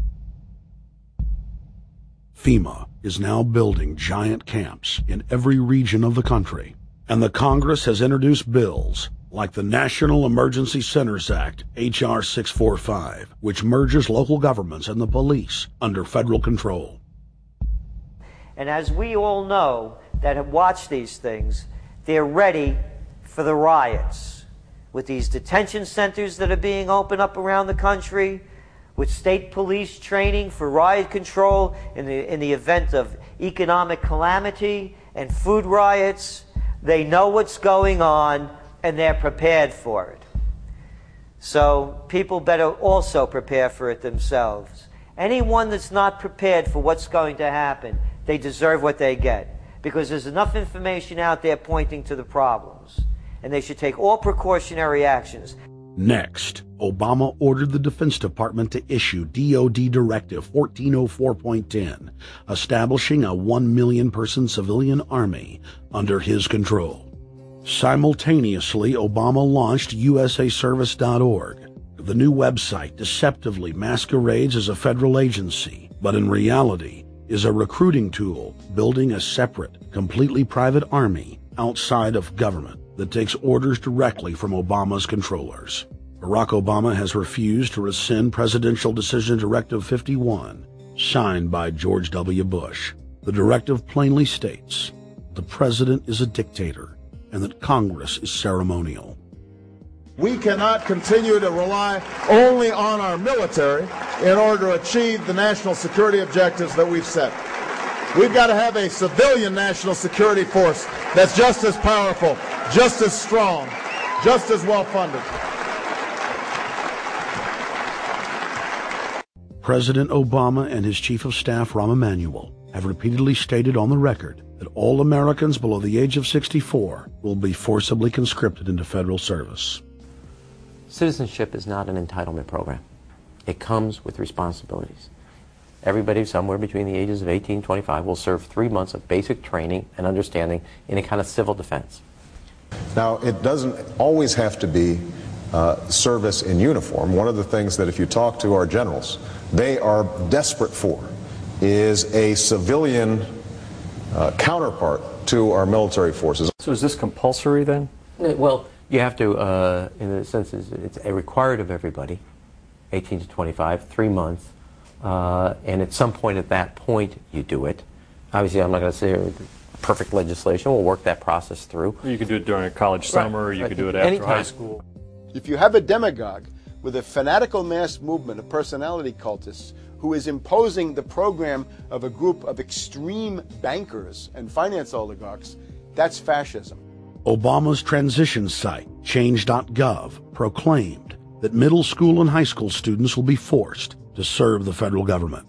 FEMA is now building giant camps in every region of the country, and the Congress has introduced bills like the National Emergency Centers Act, H R six forty-five, which merges local governments and the police under federal control. And as we all know that have watched these things, they're ready for the riots. With these detention centers that are being opened up around the country, with state police training for riot control in the, in the event of economic calamity and food riots, they know what's going on and they're prepared for it. So people better also prepare for it themselves. Anyone that's not prepared for what's going to happen, they deserve what they get, because there's enough information out there pointing to the problems, and they should take all precautionary actions. Next, Obama ordered the Defense Department to issue D O D Directive fourteen oh four point ten, establishing a one million person civilian army under his control. Simultaneously, Obama launched U S A Service dot org. The new website deceptively masquerades as a federal agency, but in reality is a recruiting tool building a separate, completely private army outside of government that takes orders directly from Obama's controllers. Barack Obama has refused to rescind Presidential Decision Directive fifty-one, signed by George W. Bush. The directive plainly states the president is a dictator and that Congress is ceremonial. We cannot continue to rely only on our military in order to achieve the national security objectives that we've set. We've got to have a civilian national security force that's just as powerful, just as strong, just as well funded. President Obama and his Chief of Staff, Rahm Emanuel, have repeatedly stated on the record that all Americans below the age of sixty-four will be forcibly conscripted into federal service. Citizenship is not an entitlement program. It comes with responsibilities. Everybody somewhere between the ages of eighteen and twenty-five will serve three months of basic training and understanding in a kind of civil defense. Now, it doesn't always have to be uh, service in uniform. One of the things that if you talk to our generals, they are desperate for is a civilian uh, counterpart to our military forces. So is this compulsory then? Well, you have to, uh, in a sense, it's a required of everybody, eighteen to twenty-five, three months. Uh, and at some point at that point, you do it. Obviously, I'm not going to say perfect legislation. We'll work that process through. You could do it during a college summer, or you right. could do it after Anytime. high school. If you have a demagogue with a fanatical mass movement of personality cultists who is imposing the program of a group of extreme bankers and finance oligarchs, that's fascism. Obama's transition site, change dot gov, proclaimed that middle school and high school students will be forced to serve the federal government.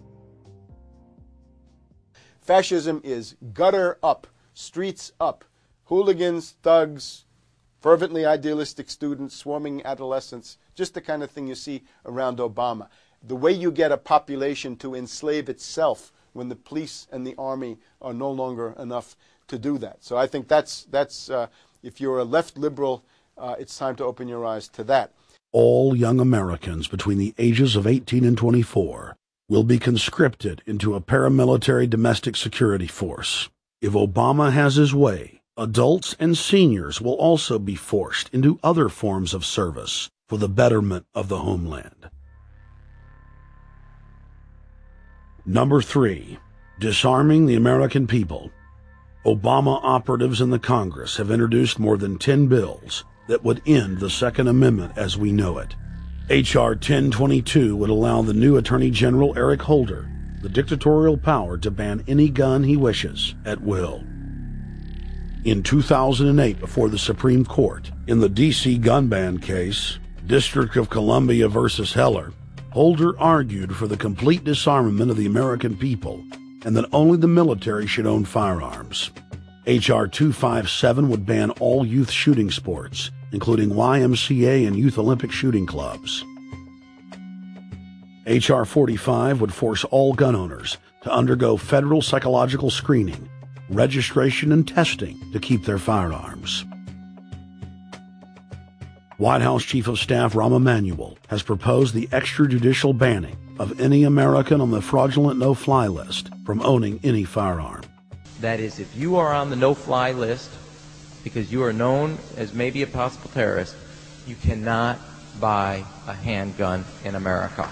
Fascism is gutter up, streets up, hooligans, thugs, fervently idealistic students, swarming adolescents, just the kind of thing you see around Obama. The way you get a population to enslave itself when the police and the army are no longer enough to do that. So I think that's, that's uh, if you're a left liberal, uh, it's time to open your eyes to that. All young Americans between the ages of eighteen and twenty-four will be conscripted into a paramilitary domestic security force. If Obama has his way, adults and seniors will also be forced into other forms of service for the betterment of the homeland. Number three, disarming the American people. Obama operatives in the Congress have introduced more than ten bills that would end the Second Amendment as we know it. H R ten twenty-two would allow the new Attorney General Eric Holder the dictatorial power to ban any gun he wishes at will. In two thousand eight, before the Supreme Court, in the D C gun ban case, District of Columbia versus Heller, Holder argued for the complete disarmament of the American people and that only the military should own firearms. H R two fifty-seven would ban all youth shooting sports, including Y M C A and youth Olympic shooting clubs. H R forty-five would force all gun owners to undergo federal psychological screening, registration, and testing to keep their firearms. White House Chief of Staff Rahm Emanuel has proposed the extrajudicial banning of any American on the fraudulent no-fly list from owning any firearm. That is, if you are on the no-fly list because you are known as maybe a possible terrorist, you cannot buy a handgun in America.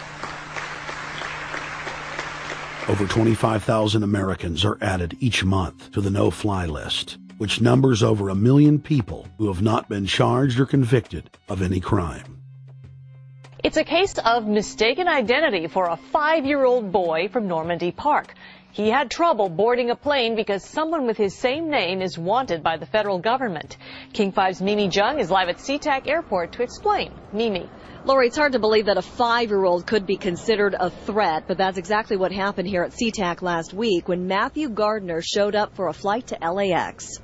Over twenty-five thousand Americans are added each month to the no-fly list, which numbers over a million people who have not been charged or convicted of any crime. It's a case of mistaken identity for a five-year-old boy from Normandy Park. He had trouble boarding a plane because someone with his same name is wanted by the federal government. King five's Mimi Jung is live at SeaTac Airport to explain. Mimi. Lori, it's hard to believe that a five-year-old could be considered a threat, but that's exactly what happened here at SeaTac last week when Matthew Gardner showed up for a flight to L A X.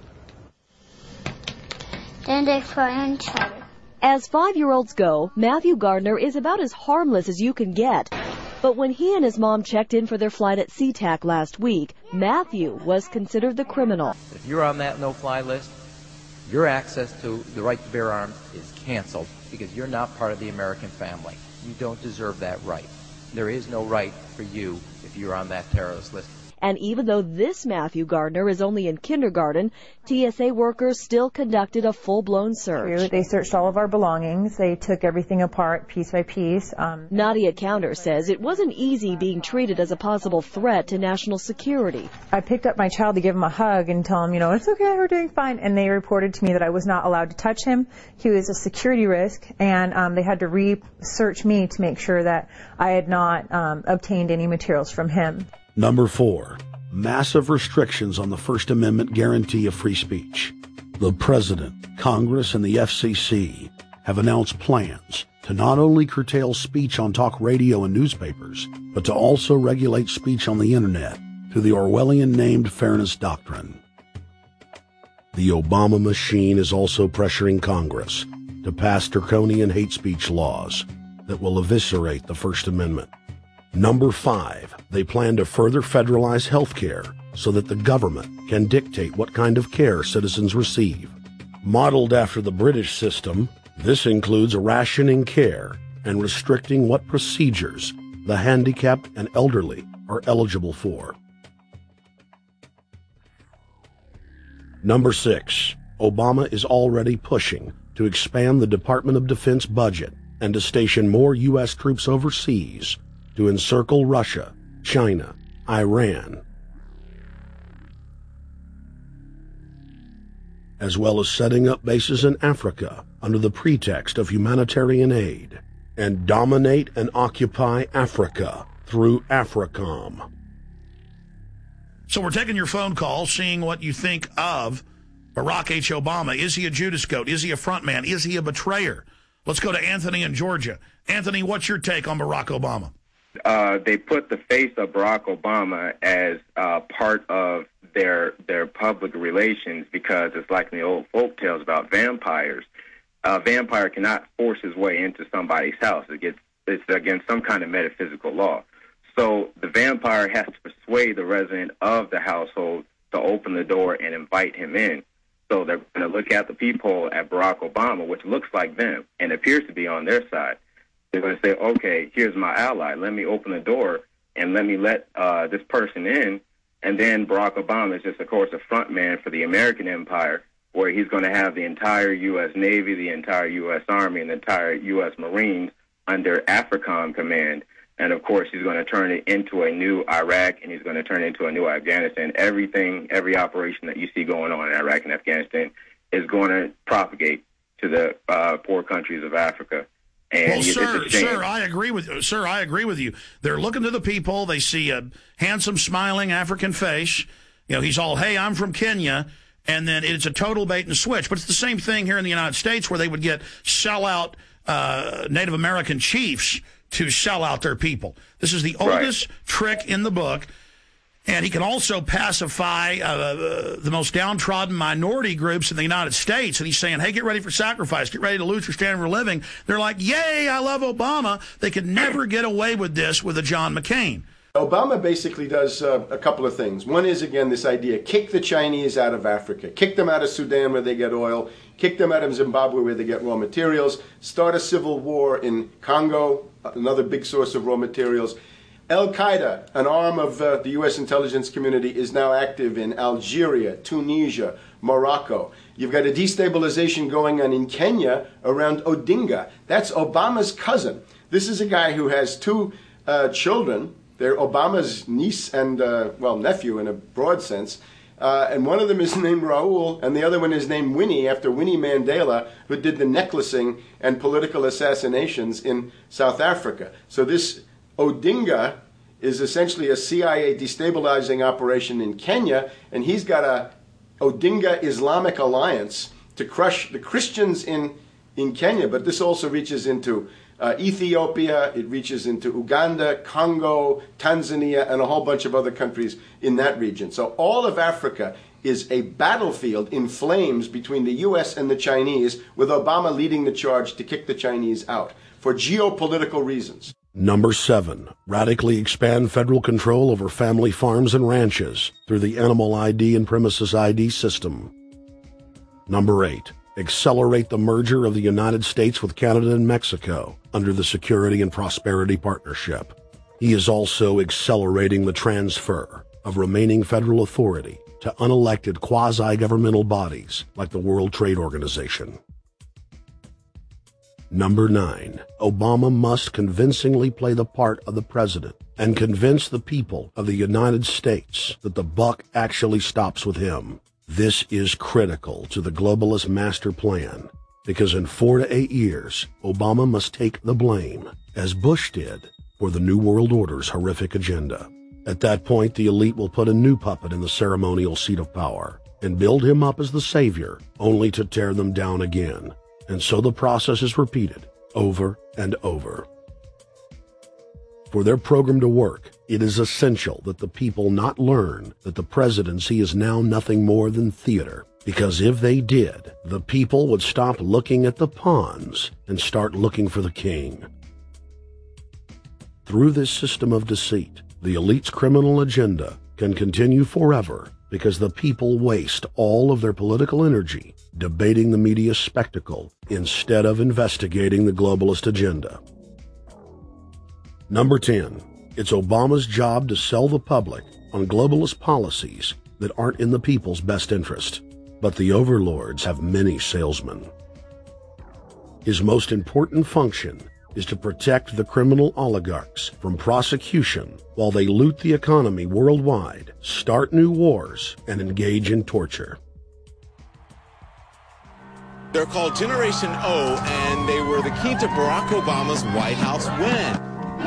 Then they fly on charter. As five-year-olds go, Matthew Gardner is about as harmless as you can get. But when he and his mom checked in for their flight at SeaTac last week, Matthew was considered the criminal. If you're on that no-fly list, your access to the right to bear arms is canceled because you're not part of the American family. You don't deserve that right. There is no right for you if you're on that terrorist list. And even though this Matthew Gardner is only in kindergarten, T S A workers still conducted a full-blown search. They searched all of our belongings. They took everything apart piece by piece. Um, Nadia Counter says it wasn't easy being treated as a possible threat to national security. I picked up my child to give him a hug and tell him, you know, it's okay, we're doing fine. And they reported to me that I was not allowed to touch him. He was a security risk, and um, they had to re-search me to make sure that I had not um, obtained any materials from him. Number four, massive restrictions on the First Amendment guarantee of free speech. The President, Congress, and the F C C have announced plans to not only curtail speech on talk radio and newspapers, but to also regulate speech on the Internet to the Orwellian-named Fairness Doctrine. The Obama machine is also pressuring Congress to pass draconian hate speech laws that will eviscerate the First Amendment. Number five, they plan to further federalize health care so that the government can dictate what kind of care citizens receive. Modeled after the British system, this includes rationing care and restricting what procedures the handicapped and elderly are eligible for. Number six, Obama is already pushing to expand the Department of Defense budget and to station more U S troops overseas to encircle Russia, China, Iran, as well as setting up bases in Africa under the pretext of humanitarian aid, and dominate and occupy Africa through AFRICOM. So we're taking your phone call, seeing what you think of Barack H. Obama. Is he a Judas goat? Is he a front man? Is he a betrayer? Let's go to Anthony in Georgia. Anthony, what's your take on Barack Obama? Uh, they put the face of Barack Obama as uh, part of their their public relations because it's like in the old folk tales about vampires. A vampire cannot force his way into somebody's house. It gets it's against some kind of metaphysical law. So the vampire has to persuade the resident of the household to open the door and invite him in. So they're going to look at the peephole at Barack Obama, which looks like them and appears to be on their side. They're going to say, okay, here's my ally. Let me open the door and let me let uh, this person in. And then Barack Obama is just, of course, a front man for the American empire, where he's going to have the entire U S Navy, the entire U S Army, and the entire U S Marines under AFRICOM command. And, of course, he's going to turn it into a new Iraq, and he's going to turn it into a new Afghanistan. Everything, every operation that you see going on in Iraq and Afghanistan is going to propagate to the uh, poor countries of Africa. And well, sir, sir, I agree with you. Sir, I agree with you. They're looking to the people. They see a handsome, smiling African face. You know, he's all, hey, I'm from Kenya. And then it's a total bait and switch. But it's the same thing here in the United States where they would get sellout uh, Native American chiefs to sell out their people. This is the oldest right. trick in the book. And he can also pacify uh, the most downtrodden minority groups in the United States. And he's saying, hey, get ready for sacrifice. Get ready to lose your standard of living. They're like, yay, I love Obama. They could never get away with this with a John McCain. Obama basically does uh, a couple of things. One is, again, this idea, kick the Chinese out of Africa. Kick them out of Sudan where they get oil. Kick them out of Zimbabwe where they get raw materials. Start a civil war in Congo, another big source of raw materials. Al-Qaeda, an arm of uh, the U S intelligence community, is now active in Algeria, Tunisia, Morocco. You've got a destabilization going on in Kenya around Odinga. That's Obama's cousin. This is a guy who has two uh, children. They're Obama's niece and, uh, well, nephew in a broad sense. Uh, and one of them is named Raul, and the other one is named Winnie, after Winnie Mandela, who did the necklacing and political assassinations in South Africa. So this Odinga is essentially a C I A destabilizing operation in Kenya, and he's got a Odinga Islamic Alliance to crush the Christians in, in Kenya, but this also reaches into uh, Ethiopia, it reaches into Uganda, Congo, Tanzania, and a whole bunch of other countries in that region. So all of Africa is a battlefield in flames between the U S and the Chinese, with Obama leading the charge to kick the Chinese out for geopolitical reasons. Number seven, radically expand federal control over family farms and ranches through the Animal I D and Premises I D system. Number eight, accelerate the merger of the United States with Canada and Mexico under the Security and Prosperity Partnership. He is also accelerating the transfer of remaining federal authority to unelected quasi-governmental bodies like the World Trade Organization. Number nine, Obama must convincingly play the part of the president and convince the people of the United States that the buck actually stops with him. This is critical to the globalist master plan because in four to eight years, Obama must take the blame, as Bush did, for the New World Order's horrific agenda. At that point, the elite will put a new puppet in the ceremonial seat of power and build him up as the savior, only to tear them down again. And so the process is repeated over and over. For their program to work, it is essential that the people not learn that the presidency is now nothing more than theater. Because if they did, the people would stop looking at the pawns and start looking for the king. Through this system of deceit, the elite's criminal agenda can continue forever because the people waste all of their political energy debating the media spectacle instead of investigating the globalist agenda. Number ten, it's Obama's job to sell the public on globalist policies that aren't in the people's best interest. But the overlords have many salesmen. His most important function is to protect the criminal oligarchs from prosecution while they loot the economy worldwide, start new wars, and engage in torture. They're called Generation O, and they were the key to Barack Obama's White House win.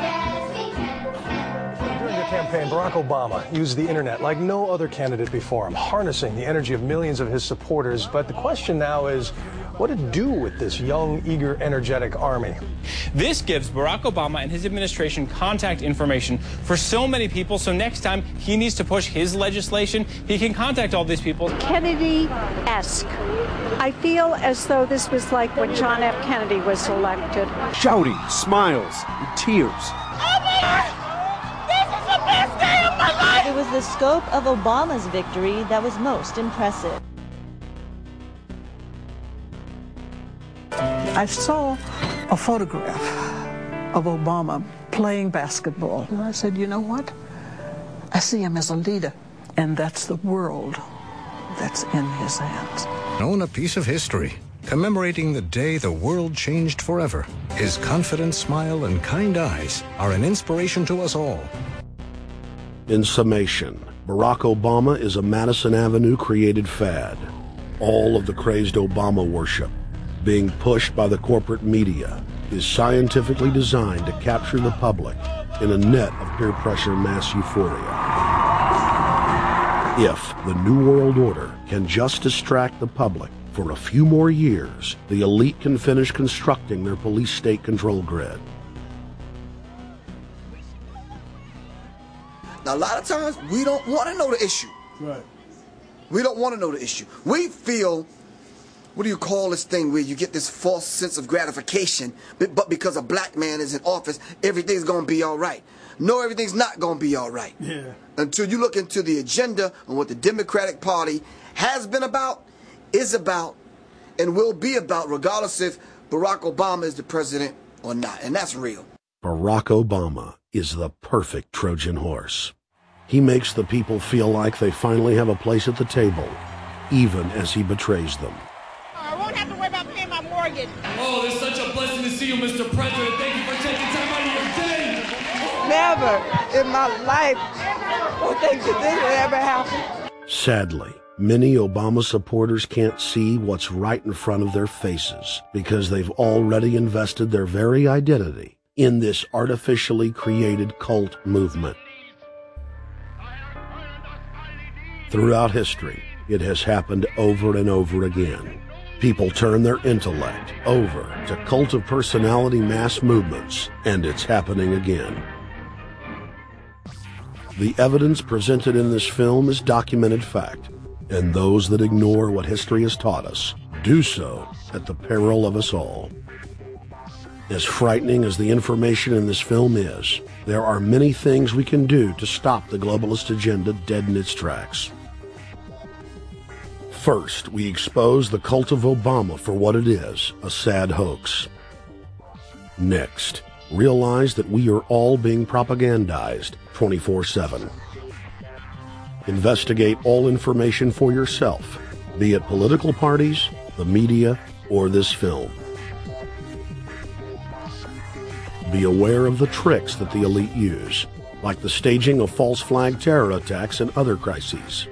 Campaign, Barack Obama used the internet like no other candidate before him, harnessing the energy of millions of his supporters. But the question now is, what to do with this young, eager, energetic army? This gives Barack Obama and his administration contact information for so many people, so next time he needs to push his legislation, he can contact all these people. Kennedy-esque. I feel as though this was like when John F. Kennedy was elected. Shouting, smiles, and tears. It was the scope of Obama's victory that was most impressive. I saw a photograph of Obama playing basketball, and I said, you know what? I see him as a leader, and that's the world that's in his hands. Own a piece of history, commemorating the day the world changed forever. His confident smile and kind eyes are an inspiration to us all. In summation, Barack Obama is a Madison Avenue created fad. All of the crazed Obama worship, being pushed by the corporate media, is scientifically designed to capture the public in a net of peer pressure mass euphoria. If the New World Order can just distract the public for a few more years, the elite can finish constructing their police state control grid. Now, a lot of times, we don't want to know the issue. Right. We don't want to know the issue. We feel, what do you call this thing where you get this false sense of gratification, but, but because a black man is in office, everything's going to be all right. No, everything's not going to be all right. Yeah. Until you look into the agenda on what the Democratic Party has been about, is about, and will be about, regardless if Barack Obama is the president or not. And that's real. Barack Obama is the perfect Trojan horse. He makes the people feel like they finally have a place at the table, even as he betrays them. I won't have to worry about paying my mortgage. Oh, it's such a blessing to see you, Mister President. Thank you for taking time out of your day. Never in my life would think that this would ever happen. Sadly, many Obama supporters can't see what's right in front of their faces because they've already invested their very identity in this artificially created cult movement. Throughout history, it has happened over and over again. People turn their intellect over to cult of personality mass movements, and it's happening again. The evidence presented in this film is documented fact, and those that ignore what history has taught us do so at the peril of us all. As frightening as the information in this film is, there are many things we can do to stop the globalist agenda dead in its tracks. First, we expose the cult of Obama for what it is, a sad hoax. Next, realize that we are all being propagandized twenty-four seven. Investigate all information for yourself, be it political parties, the media, or this film. Be aware of the tricks that the elite use, like the staging of false flag terror attacks and other crises.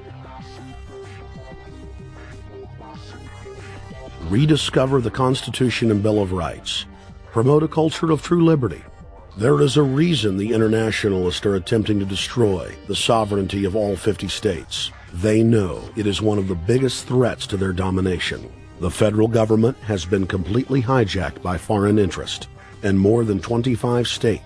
Rediscover the Constitution and Bill of Rights. Promote a culture of true liberty. There is a reason the internationalists are attempting to destroy the sovereignty of all fifty states. They know it is one of the biggest threats to their domination. The federal government has been completely hijacked by foreign interest, and more than twenty-five states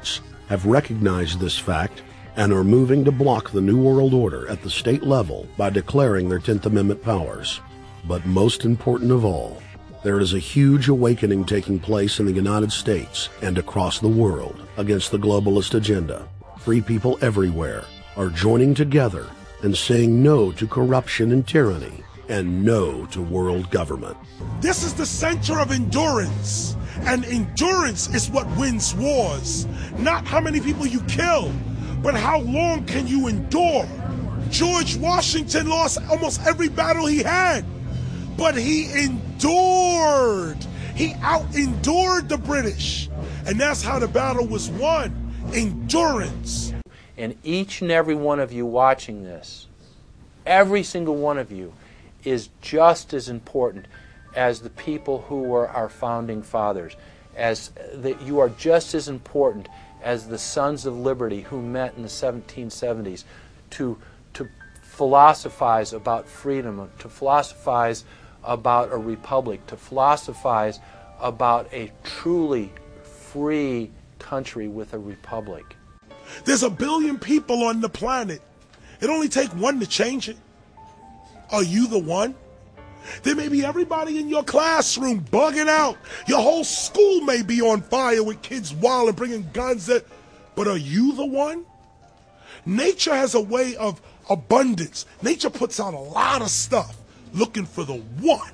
have recognized this fact and are moving to block the New World Order at the state level by declaring their tenth Amendment powers. But most important of all, there is a huge awakening taking place in the United States and across the world against the globalist agenda. Free people everywhere are joining together and saying no to corruption and tyranny and no to world government. This is the center of endurance, and endurance is what wins wars. Not how many people you kill, but how long can you endure? George Washington lost almost every battle he had, but he endured. He out-endured the British, and that's how the battle was won. Endurance. And each and every one of you watching this, every single one of you, is just as important as the people who were our founding fathers, as that you are just as important as the Sons of Liberty who met in the seventeen seventies to, to philosophize about freedom, to philosophize about a republic, to philosophize about a truly free country with a republic. There's a billion people on the planet. It only takes one to change it. Are you the one? There may be everybody in your classroom bugging out. Your whole school may be on fire with kids wild and bringing guns at, but are you the one? Nature has a way of abundance. Nature puts out a lot of stuff looking for the one.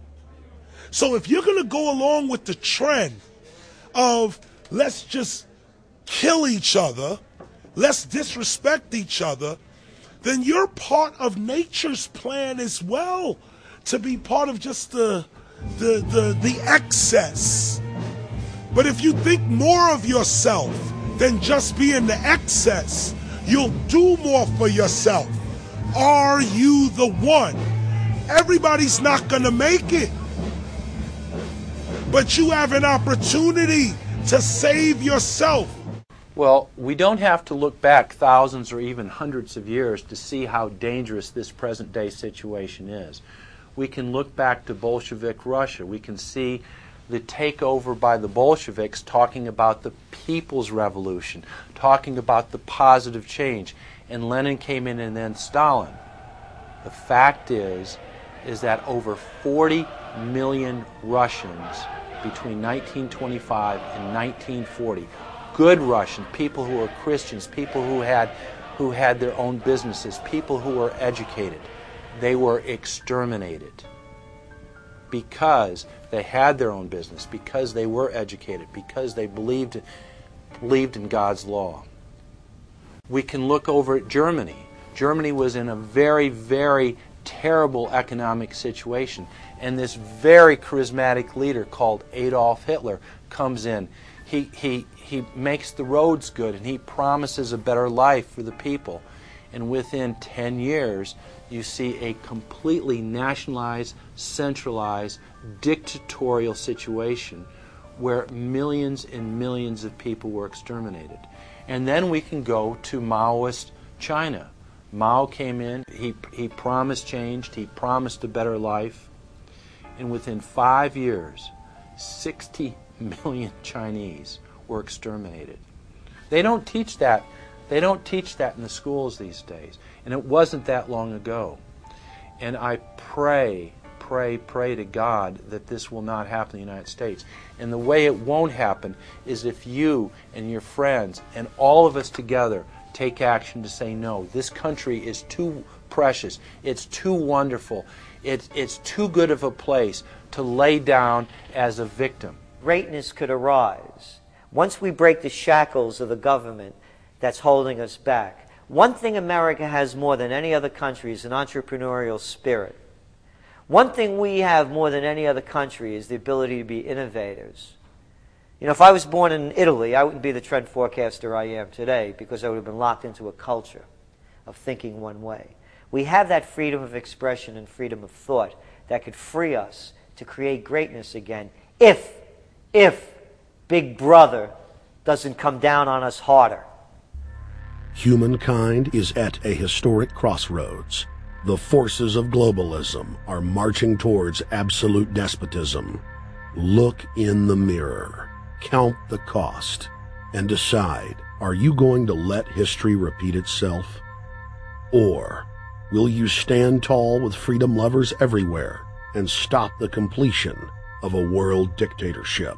So if you're going to go along with the trend of let's just kill each other, let's disrespect each other, then you're part of nature's plan as well, to be part of just the, the, the, the excess. But if you think more of yourself than just being the excess, you'll do more for yourself. Are you the one? Everybody's not going to make it. But you have an opportunity to save yourself. Well, we don't have to look back thousands or even hundreds of years to see how dangerous this present-day situation is. We can look back to Bolshevik Russia. We can see the takeover by the Bolsheviks talking about the people's revolution, talking about the positive change. And Lenin came in and then Stalin. The fact is, is that over forty million Russians between nineteen twenty-five and nineteen forty, good Russians, people who were Christians, people who had, who had their own businesses, people who were educated, they were exterminated because they had their own business, because they were educated, because they believed, believed in God's law. We can look over at Germany. Germany was in a very, very terrible economic situation, and this very charismatic leader called Adolf Hitler comes in. He, he, he makes the roads good, and he promises a better life for the people. And within ten years, you see a completely nationalized, centralized, dictatorial situation where millions and millions of people were exterminated. And then we can go to Maoist China. Mao came in, he, he promised change, he promised a better life, and within five years, sixty million Chinese were exterminated. They don't teach that. They don't teach that in the schools these days, and it wasn't that long ago. And I pray, pray, pray to God that this will not happen in the United States. And the way it won't happen is if you and your friends and all of us together take action to say no. This country is too precious. It's too wonderful. It's, it's too good of a place to lay down as a victim. Greatness could arise once we break the shackles of the government that's holding us back. One thing America has more than any other country is an entrepreneurial spirit. One thing we have more than any other country is the ability to be innovators. You know, if I was born in Italy, I wouldn't be the trend forecaster I am today because I would have been locked into a culture of thinking one way. We have that freedom of expression and freedom of thought that could free us to create greatness again if, if Big Brother doesn't come down on us harder. Humankind is at a historic crossroads. The forces of globalism are marching towards absolute despotism. Look in the mirror. Count the cost and decide Are you going to let history repeat itself? Or will you stand tall with freedom lovers everywhere and stop the completion of a world dictatorship?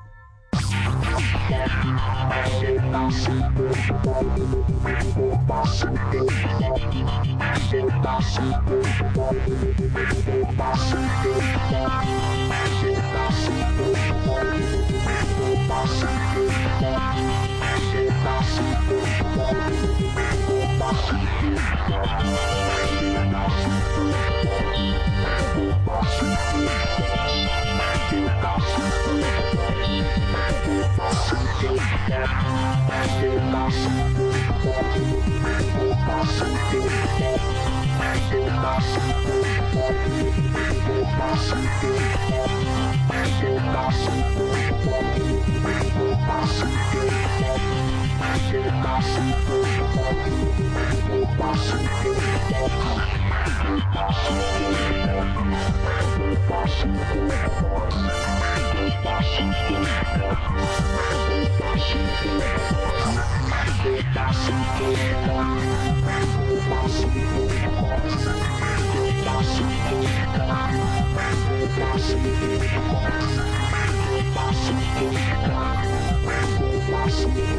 Thank you.